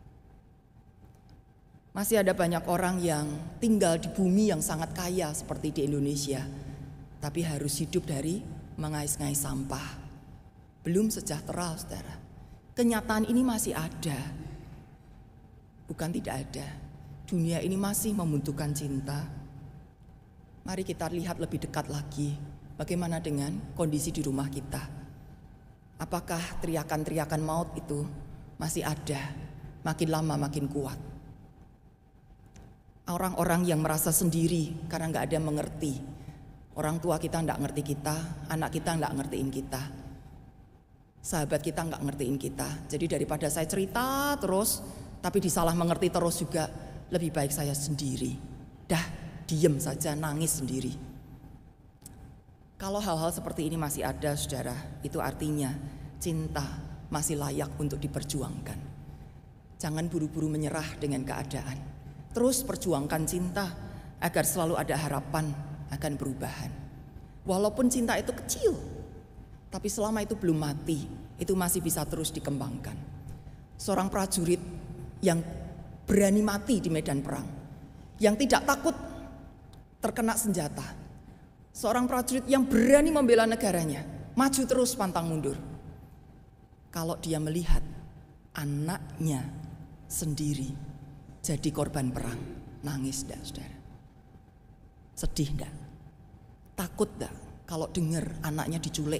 Masih ada banyak orang yang tinggal di bumi yang sangat kaya seperti di Indonesia, tapi harus hidup dari mengais-ngais sampah. Belum sejahtera, saudara. Kenyataan ini masih ada. Bukan tidak ada. Dunia ini masih membutuhkan cinta. Mari kita lihat lebih dekat lagi. Bagaimana dengan kondisi di rumah kita? Apakah teriakan-teriakan maut itu masih ada? Makin lama makin kuat. Orang-orang yang merasa sendiri karena nggak ada yang mengerti. Orang tua kita nggak ngerti kita, anak kita nggak ngertiin kita, sahabat kita nggak ngertiin kita. Jadi daripada saya cerita terus, tapi disalah mengerti terus juga, lebih baik saya sendiri. Dah, diem saja, nangis sendiri. Kalau hal-hal seperti ini masih ada, saudara, itu artinya cinta masih layak untuk diperjuangkan. Jangan buru-buru menyerah dengan keadaan. Terus perjuangkan cinta agar selalu ada harapan akan perubahan. Walaupun cinta itu kecil, tapi selama itu belum mati, itu masih bisa terus dikembangkan. Seorang prajurit yang berani mati di medan perang, yang tidak takut terkena senjata. Seorang prajurit yang berani membela negaranya, maju terus pantang mundur. Kalau dia melihat anaknya sendiri jadi korban perang, nangis enggak, saudara? Sedih enggak? Takut enggak kalau dengar anaknya diculik?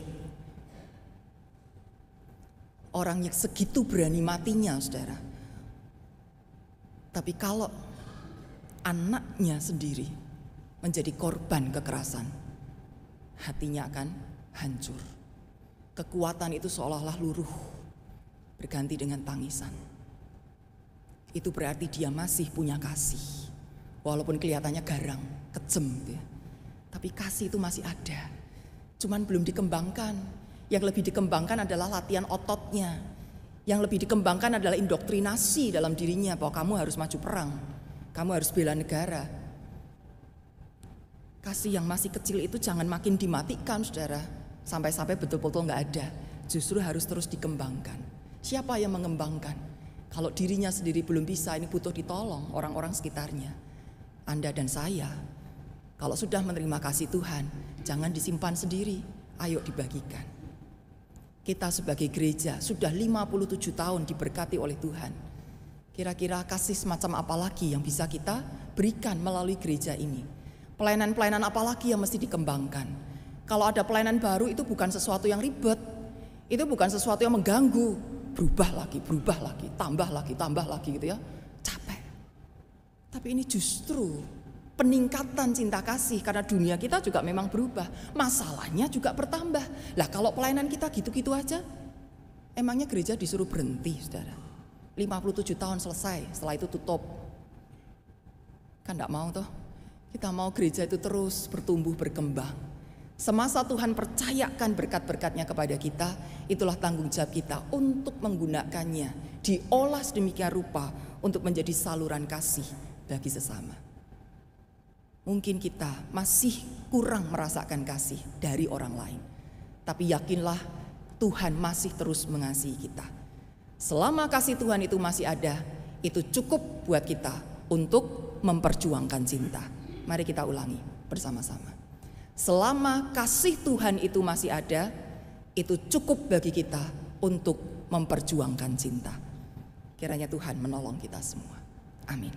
Orang yang segitu berani matinya, saudara. Tapi kalau anaknya sendiri menjadi korban kekerasan, hatinya akan hancur. Kekuatan itu seolah-olah luruh, berganti dengan tangisan. itu berarti dia masih punya kasih. Walaupun kelihatannya garang, kejem gitu ya. Tapi kasih itu masih ada. Cuman belum dikembangkan. Yang lebih dikembangkan adalah latihan ototnya. Yang lebih dikembangkan adalah indoktrinasi dalam dirinya bahwa kamu harus maju perang. Kamu harus bela negara. Kasih yang masih kecil itu jangan makin dimatikan, saudara. Sampai-sampai betul-betul nggak ada. Justru harus terus dikembangkan. Siapa yang mengembangkan? Kalau dirinya sendiri belum bisa, ini butuh ditolong orang-orang sekitarnya. Anda dan saya, kalau sudah menerima kasih Tuhan, jangan disimpan sendiri, ayo dibagikan. Kita sebagai gereja sudah lima puluh tujuh tahun diberkati oleh Tuhan. Kira-kira kasih semacam apa lagi yang bisa kita berikan melalui gereja ini? Pelayanan-pelayanan apa lagi yang mesti dikembangkan? Kalau ada pelayanan baru itu bukan sesuatu yang ribet, itu bukan sesuatu yang mengganggu. Berubah lagi, berubah lagi, tambah lagi, tambah lagi gitu ya. Capek. Tapi ini justru peningkatan cinta kasih karena dunia kita juga memang berubah. Masalahnya juga bertambah. Lah kalau pelayanan kita gitu-gitu aja, emangnya gereja disuruh berhenti, saudara? lima puluh tujuh tahun selesai, setelah itu tutup. Kan enggak mau toh. Kita mau gereja itu terus bertumbuh, berkembang. Semasa Tuhan percayakan berkat-berkatnya kepada kita, itulah tanggung jawab kita untuk menggunakannya, diolah sedemikian rupa untuk menjadi saluran kasih bagi sesama. Mungkin kita masih kurang merasakan kasih dari orang lain, tapi yakinlah Tuhan masih terus mengasihi kita. Selama kasih Tuhan itu masih ada, itu cukup buat kita untuk memperjuangkan cinta. Mari kita ulangi bersama-sama. Selama kasih Tuhan itu masih ada, itu cukup bagi kita untuk memperjuangkan cinta. Kiranya Tuhan menolong kita semua. Amin.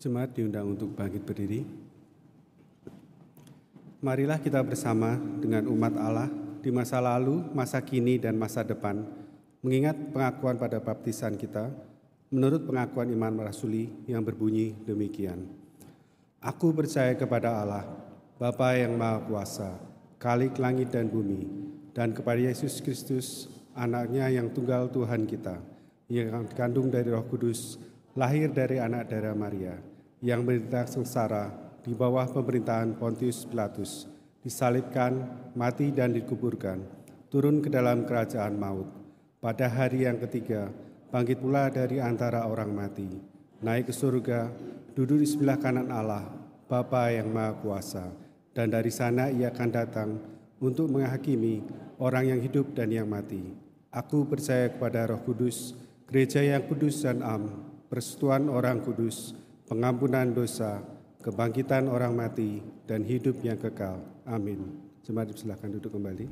Jemaat diundang untuk bangkit berdiri. Marilah kita bersama dengan umat Allah di masa lalu, masa kini, dan masa depan, mengingat pengakuan pada baptisan kita, menurut pengakuan iman rasuli yang berbunyi demikian. Aku percaya kepada Allah, Bapa yang Maha Kuasa, Khalik langit dan bumi, dan kepada Yesus Kristus, Anaknya yang tunggal Tuhan kita, yang dikandung dari Roh Kudus, lahir dari anak darah Maria, yang menderita sengsara di bawah pemerintahan Pontius Pilatus, disalibkan, mati dan dikuburkan, turun ke dalam kerajaan maut. Pada hari yang ketiga, bangkit pula dari antara orang mati, naik ke surga, duduk di sebelah kanan Allah, Bapa yang Maha Kuasa, dan dari sana ia akan datang untuk menghakimi orang yang hidup dan yang mati. Aku percaya kepada Roh Kudus, gereja yang kudus dan am, persekutuan orang kudus, pengampunan dosa, kebangkitan orang mati, dan hidup yang kekal. Amin. Jemaat silakan duduk kembali.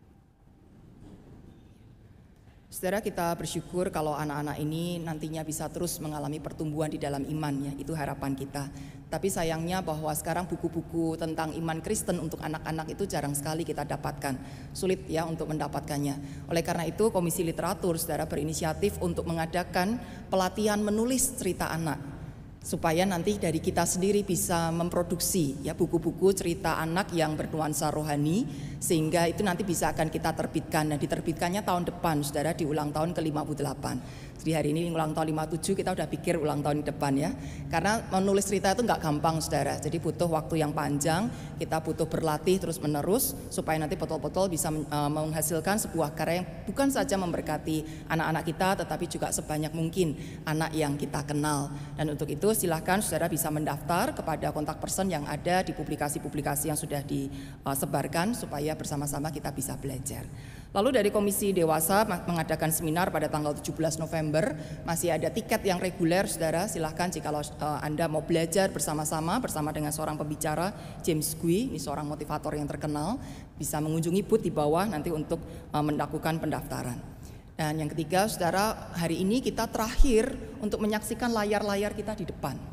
Saudara, kita bersyukur kalau anak-anak ini nantinya bisa terus mengalami pertumbuhan di dalam iman, ya, itu harapan kita. Tapi sayangnya bahwa sekarang buku-buku tentang iman Kristen untuk anak-anak itu jarang sekali kita dapatkan, sulit ya untuk mendapatkannya. Oleh karena itu Komisi Literatur, saudara, berinisiatif untuk mengadakan pelatihan menulis cerita anak, supaya nanti dari kita sendiri bisa memproduksi ya buku-buku cerita anak yang bernuansa rohani, sehingga itu nanti bisa akan kita terbitkan. Nah, diterbitkannya tahun depan, saudara, di ulang tahun ke lima puluh delapan. Jadi hari ini ulang tahun lima puluh tujuh, kita udah pikir ulang tahun depan ya. Karena menulis cerita itu nggak gampang, saudara. Jadi butuh waktu yang panjang, kita butuh berlatih terus menerus supaya nanti betul-betul bisa uh, menghasilkan sebuah karya yang bukan saja memberkati anak-anak kita, tetapi juga sebanyak mungkin anak yang kita kenal. Dan untuk itu silahkan saudara bisa mendaftar kepada kontak person yang ada di publikasi-publikasi yang sudah disebarkan supaya bersama-sama kita bisa belajar. Lalu dari Komisi Dewasa mengadakan seminar pada tanggal tujuh belas November, masih ada tiket yang reguler, saudara. Silahkan jika uh, Anda mau belajar bersama-sama bersama dengan seorang pembicara, James Gui, ini seorang motivator yang terkenal, bisa mengunjungi booth di bawah nanti untuk uh, melakukan pendaftaran. Dan yang ketiga, saudara, hari ini kita terakhir untuk menyaksikan layar-layar kita di depan.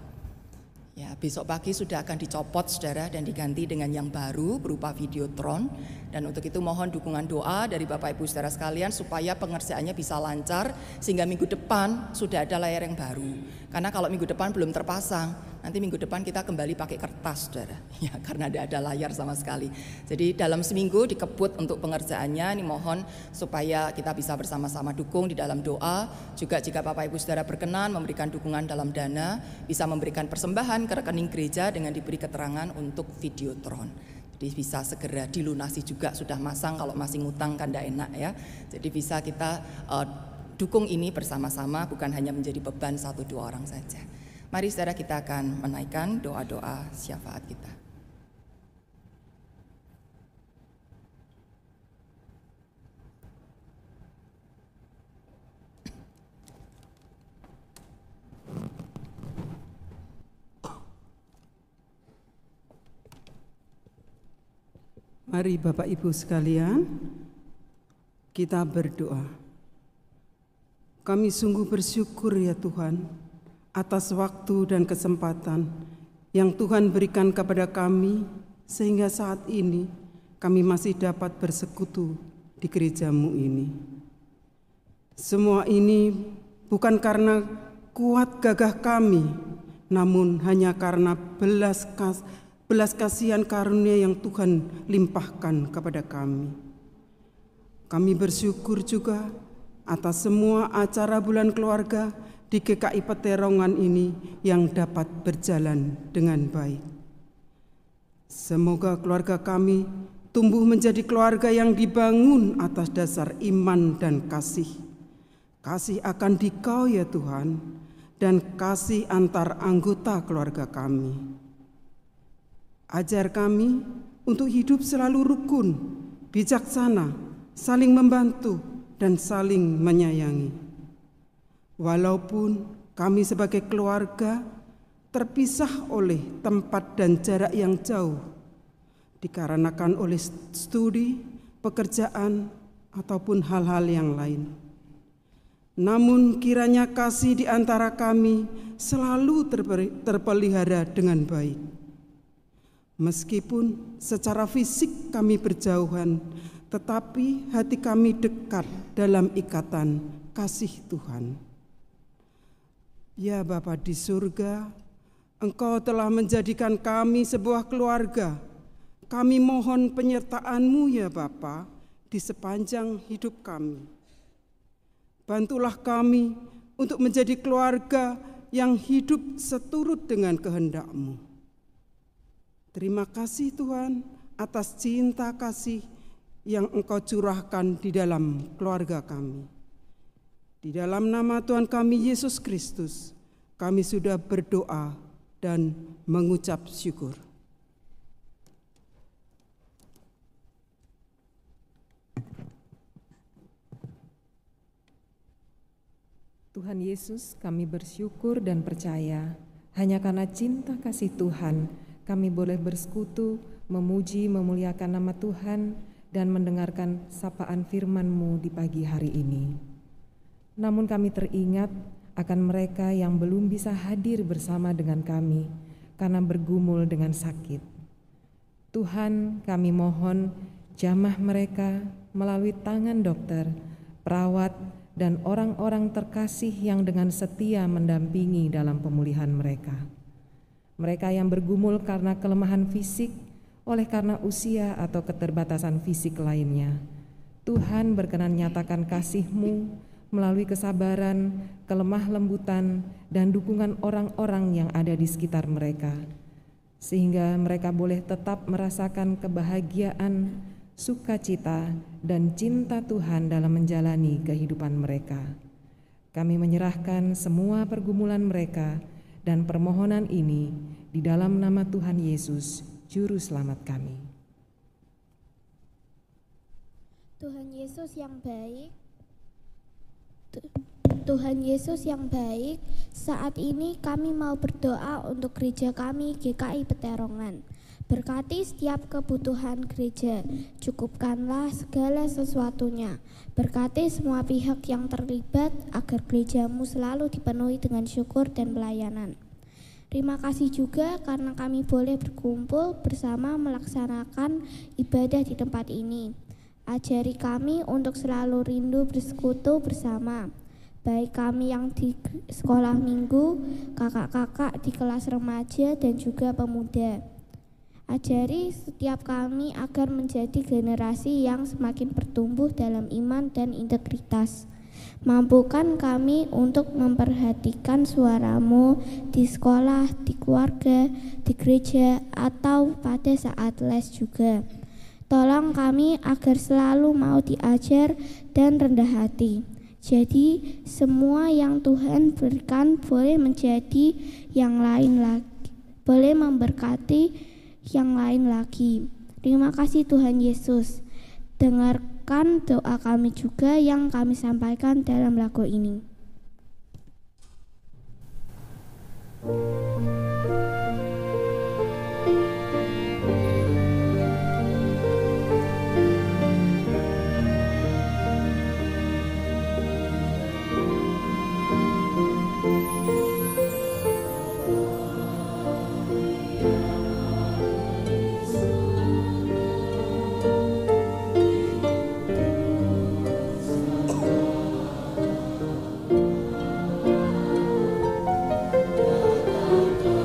Ya, besok pagi sudah akan dicopot, saudara, dan diganti dengan yang baru berupa Videotron. Dan untuk itu mohon dukungan doa dari Bapak Ibu saudara sekalian supaya pengerjaannya bisa lancar sehingga minggu depan sudah ada layar yang baru. Karena kalau minggu depan belum terpasang, nanti minggu depan kita kembali pakai kertas, saudara. Ya, karena tidak ada layar sama sekali. Jadi dalam seminggu dikebut untuk pengerjaannya. Ini mohon supaya kita bisa bersama-sama dukung di dalam doa. Juga jika Bapak Ibu saudara berkenan memberikan dukungan dalam dana, bisa memberikan persembahan ke rekening gereja dengan diberi keterangan untuk Videotron. Jadi bisa segera dilunasi juga, sudah masang, kalau masih ngutang kan tidak enak ya. Jadi bisa kita uh, dukung ini bersama-sama, bukan hanya menjadi beban satu dua orang saja. Mari saudara, kita akan menaikkan doa-doa syafaat kita. Mari Bapak Ibu sekalian, kita berdoa. Kami sungguh bersyukur ya Tuhan atas waktu dan kesempatan yang Tuhan berikan kepada kami, sehingga saat ini kami masih dapat bersekutu di gereja-Mu ini. Semua ini bukan karena kuat gagah kami, namun hanya karena belas kasih belas kasihan karunia yang Tuhan limpahkan kepada kami. Kami bersyukur juga atas semua acara bulan keluarga di G K I Peterongan ini yang dapat berjalan dengan baik. Semoga keluarga kami tumbuh menjadi keluarga yang dibangun atas dasar iman dan kasih. Kasih akan Dikau ya Tuhan, dan kasih antar anggota keluarga kami. Ajar kami untuk hidup selalu rukun, bijaksana, saling membantu, dan saling menyayangi. Walaupun kami sebagai keluarga terpisah oleh tempat dan jarak yang jauh, dikarenakan oleh studi, pekerjaan, ataupun hal-hal yang lain. Namun kiranya kasih di antara kami selalu terpelihara dengan baik. Meskipun secara fisik kami berjauhan, tetapi hati kami dekat dalam ikatan kasih Tuhan. Ya Bapa di surga, Engkau telah menjadikan kami sebuah keluarga. Kami mohon penyertaan-Mu ya Bapa di sepanjang hidup kami. Bantulah kami untuk menjadi keluarga yang hidup seturut dengan kehendak-Mu. Terima kasih Tuhan atas cinta kasih yang Engkau curahkan di dalam keluarga kami. Di dalam nama Tuhan kami Yesus Kristus, kami sudah berdoa dan mengucap syukur. Tuhan Yesus, kami bersyukur dan percaya hanya karena cinta kasih Tuhan kami boleh bersekutu, memuji, memuliakan nama Tuhan, dan mendengarkan sapaan firman-Mu di pagi hari ini. Namun kami teringat akan mereka yang belum bisa hadir bersama dengan kami karena bergumul dengan sakit. Tuhan, kami mohon jamah mereka melalui tangan dokter, perawat, dan orang-orang terkasih yang dengan setia mendampingi dalam pemulihan mereka. Mereka yang bergumul karena kelemahan fisik, oleh karena usia atau keterbatasan fisik lainnya. Tuhan berkenan nyatakan kasih-Mu melalui kesabaran, kelemah lembutan, dan dukungan orang-orang yang ada di sekitar mereka, sehingga mereka boleh tetap merasakan kebahagiaan, sukacita, dan cinta Tuhan dalam menjalani kehidupan mereka. Kami menyerahkan semua pergumulan mereka dan permohonan ini di dalam nama Tuhan Yesus, Juru Selamat kami. Tuhan Yesus yang baik, Tuhan Yesus yang baik, saat ini kami mau berdoa untuk gereja kami G K I Peterongan. Berkati setiap kebutuhan gereja, cukupkanlah segala sesuatunya. Berkati semua pihak yang terlibat agar gereja-Mu selalu dipenuhi dengan syukur dan pelayanan. Terima kasih juga karena kami boleh berkumpul bersama melaksanakan ibadah di tempat ini. Ajari kami untuk selalu rindu bersekutu bersama, baik kami yang di sekolah minggu, kakak-kakak di kelas remaja, dan juga pemuda. Ajari setiap kami agar menjadi generasi yang semakin bertumbuh dalam iman dan integritas. Mampukan kami untuk memperhatikan suara-Mu di sekolah, di keluarga, di gereja, atau pada saat les juga. Tolong kami agar selalu mau diajar dan rendah hati. Jadi semua yang Tuhan berikan boleh menjadi yang lain lagi, boleh memberkati yang lain lagi. Terima kasih Tuhan Yesus. Dengarkan doa kami juga yang kami sampaikan dalam lagu ini. Thank you.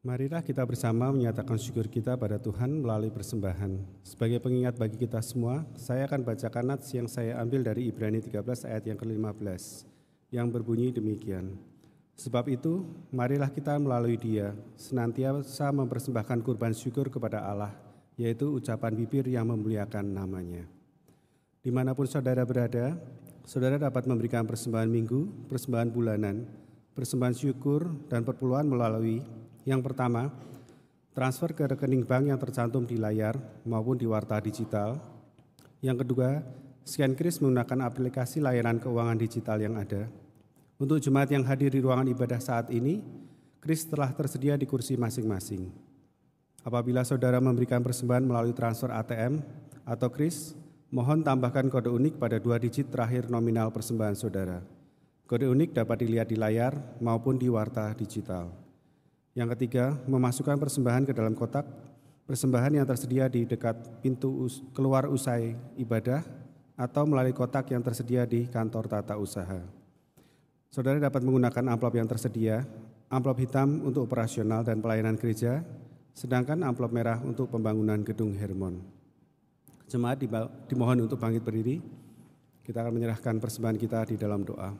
Marilah kita bersama menyatakan syukur kita pada Tuhan melalui persembahan. Sebagai pengingat bagi kita semua, saya akan bacakan nats yang saya ambil dari Ibrani tiga belas ayat yang ke lima belas, yang berbunyi demikian. Sebab itu, marilah kita melalui Dia senantiasa mempersembahkan kurban syukur kepada Allah, yaitu ucapan bibir yang memuliakan nama-Nya. Dimanapun saudara berada, saudara dapat memberikan persembahan minggu, persembahan bulanan, persembahan syukur, dan perpuluhan melalui yang pertama, transfer ke rekening bank yang tercantum di layar maupun di warta digital. Yang kedua, scan kris menggunakan aplikasi layanan keuangan digital yang ada. Untuk jemaat yang hadir di ruangan ibadah saat ini, kris telah tersedia di kursi masing-masing. Apabila saudara memberikan persembahan melalui transfer A T M atau kris, mohon tambahkan kode unik pada dua digit terakhir nominal persembahan saudara. Kode unik dapat dilihat di layar maupun di warta digital. Yang ketiga, memasukkan persembahan ke dalam kotak persembahan yang tersedia di dekat pintu us- keluar usai ibadah atau melalui kotak yang tersedia di kantor tata usaha. Saudara dapat menggunakan amplop yang tersedia, amplop hitam untuk operasional dan pelayanan gereja, sedangkan amplop merah untuk pembangunan gedung Hermon. Jemaat dimohon untuk bangkit berdiri. Kita akan menyerahkan persembahan kita di dalam doa.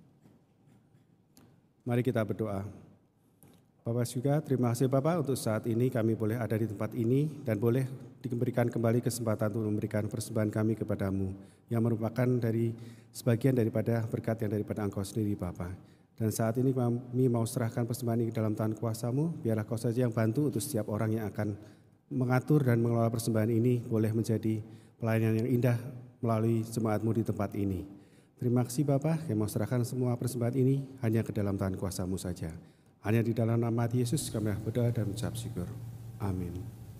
Mari kita berdoa. Bapak juga, terima kasih Bapak untuk saat ini kami boleh ada di tempat ini dan boleh diberikan kembali kesempatan untuk memberikan persembahan kami kepadamu yang merupakan dari sebagian daripada berkat yang daripada Engkau sendiri Bapak. Dan saat ini kami mau serahkan persembahan ini dalam tangan kuasa-Mu, biarlah Kau saja yang bantu untuk setiap orang yang akan mengatur dan mengelola persembahan ini boleh menjadi pelayanan yang indah melalui jemaat-Mu di tempat ini. Terima kasih Bapak, kami mau serahkan semua persembahan ini hanya ke dalam tangan kuasa-Mu saja. Hanya di dalam nama Yesus kami berdoa dan mengucap syukur. Amin.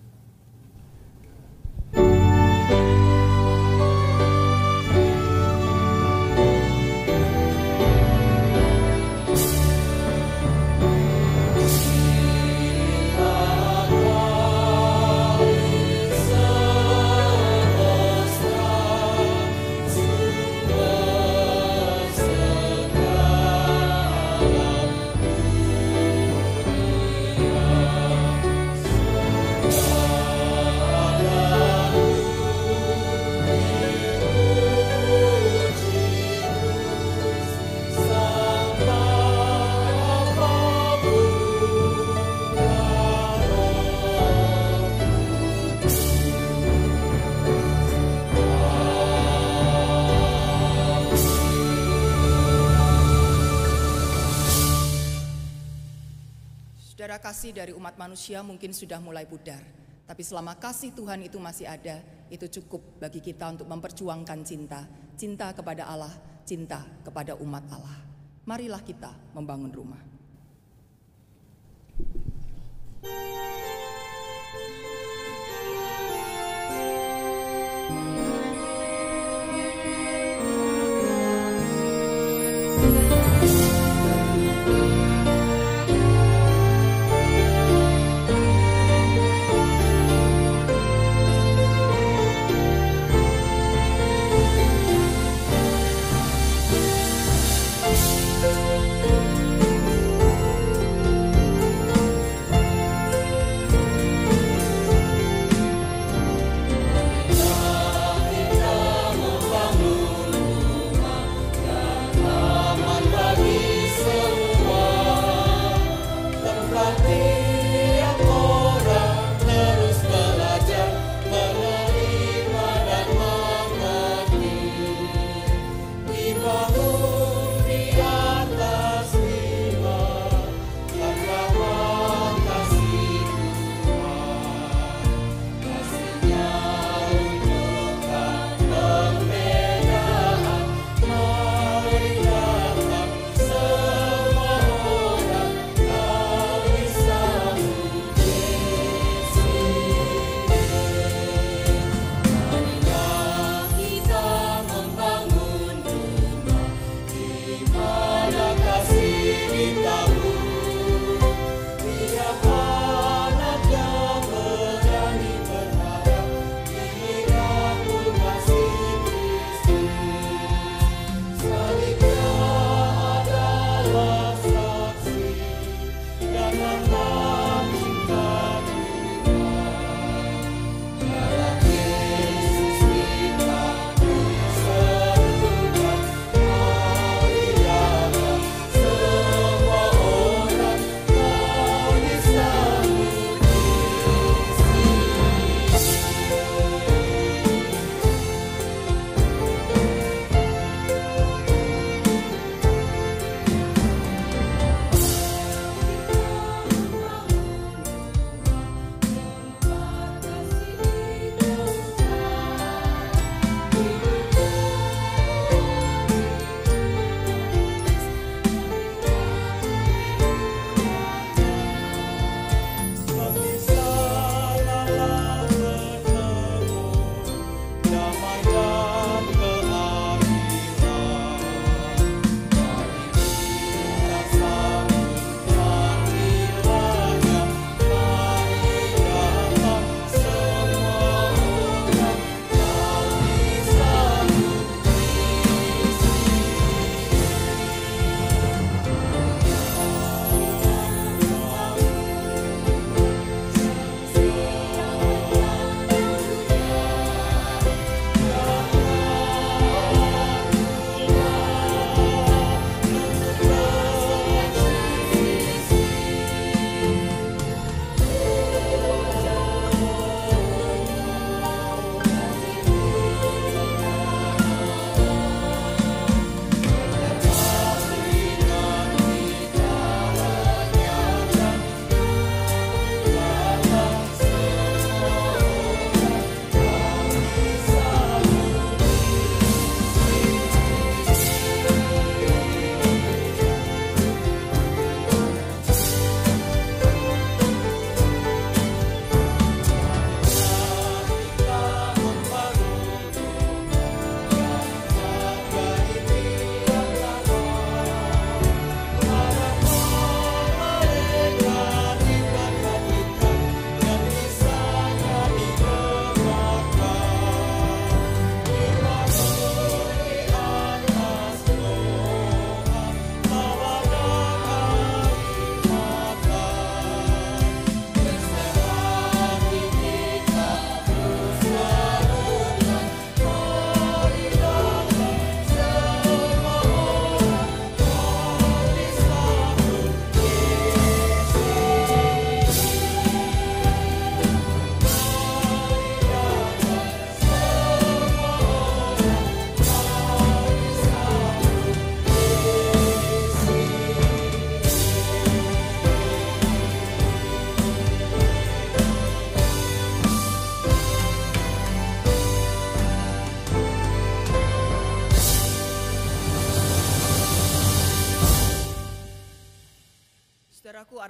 Kasih dari umat manusia mungkin sudah mulai pudar, tapi selama kasih Tuhan itu masih ada, itu cukup bagi kita untuk memperjuangkan cinta, cinta kepada Allah, cinta kepada umat Allah. Marilah kita membangun rumah.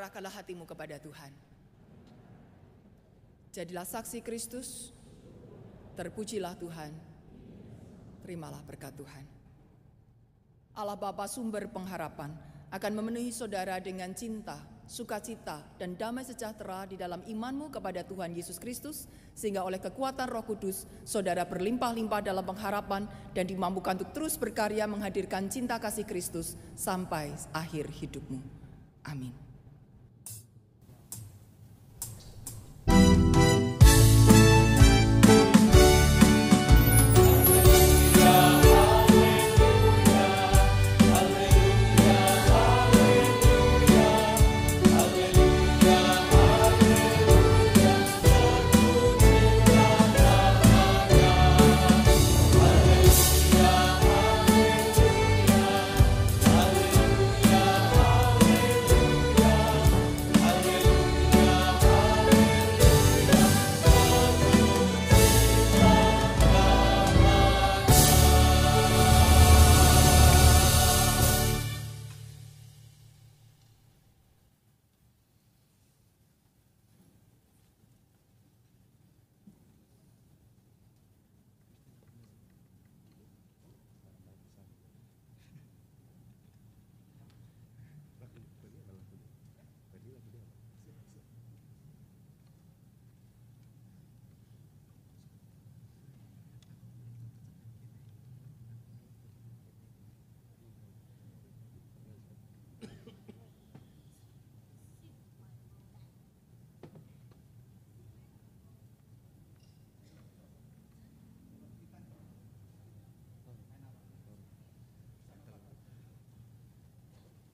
arahkanlah hatimu kepada Tuhan. Jadilah saksi Kristus, terpujilah Tuhan, terimalah berkat Tuhan. Allah Bapa sumber pengharapan akan memenuhi saudara dengan cinta, sukacita, dan damai sejahtera di dalam imanmu kepada Tuhan Yesus Kristus, sehingga oleh kekuatan Roh Kudus, saudara berlimpah-limpah dalam pengharapan dan dimampukan untuk terus berkarya menghadirkan cinta kasih Kristus sampai akhir hidupmu. Amin.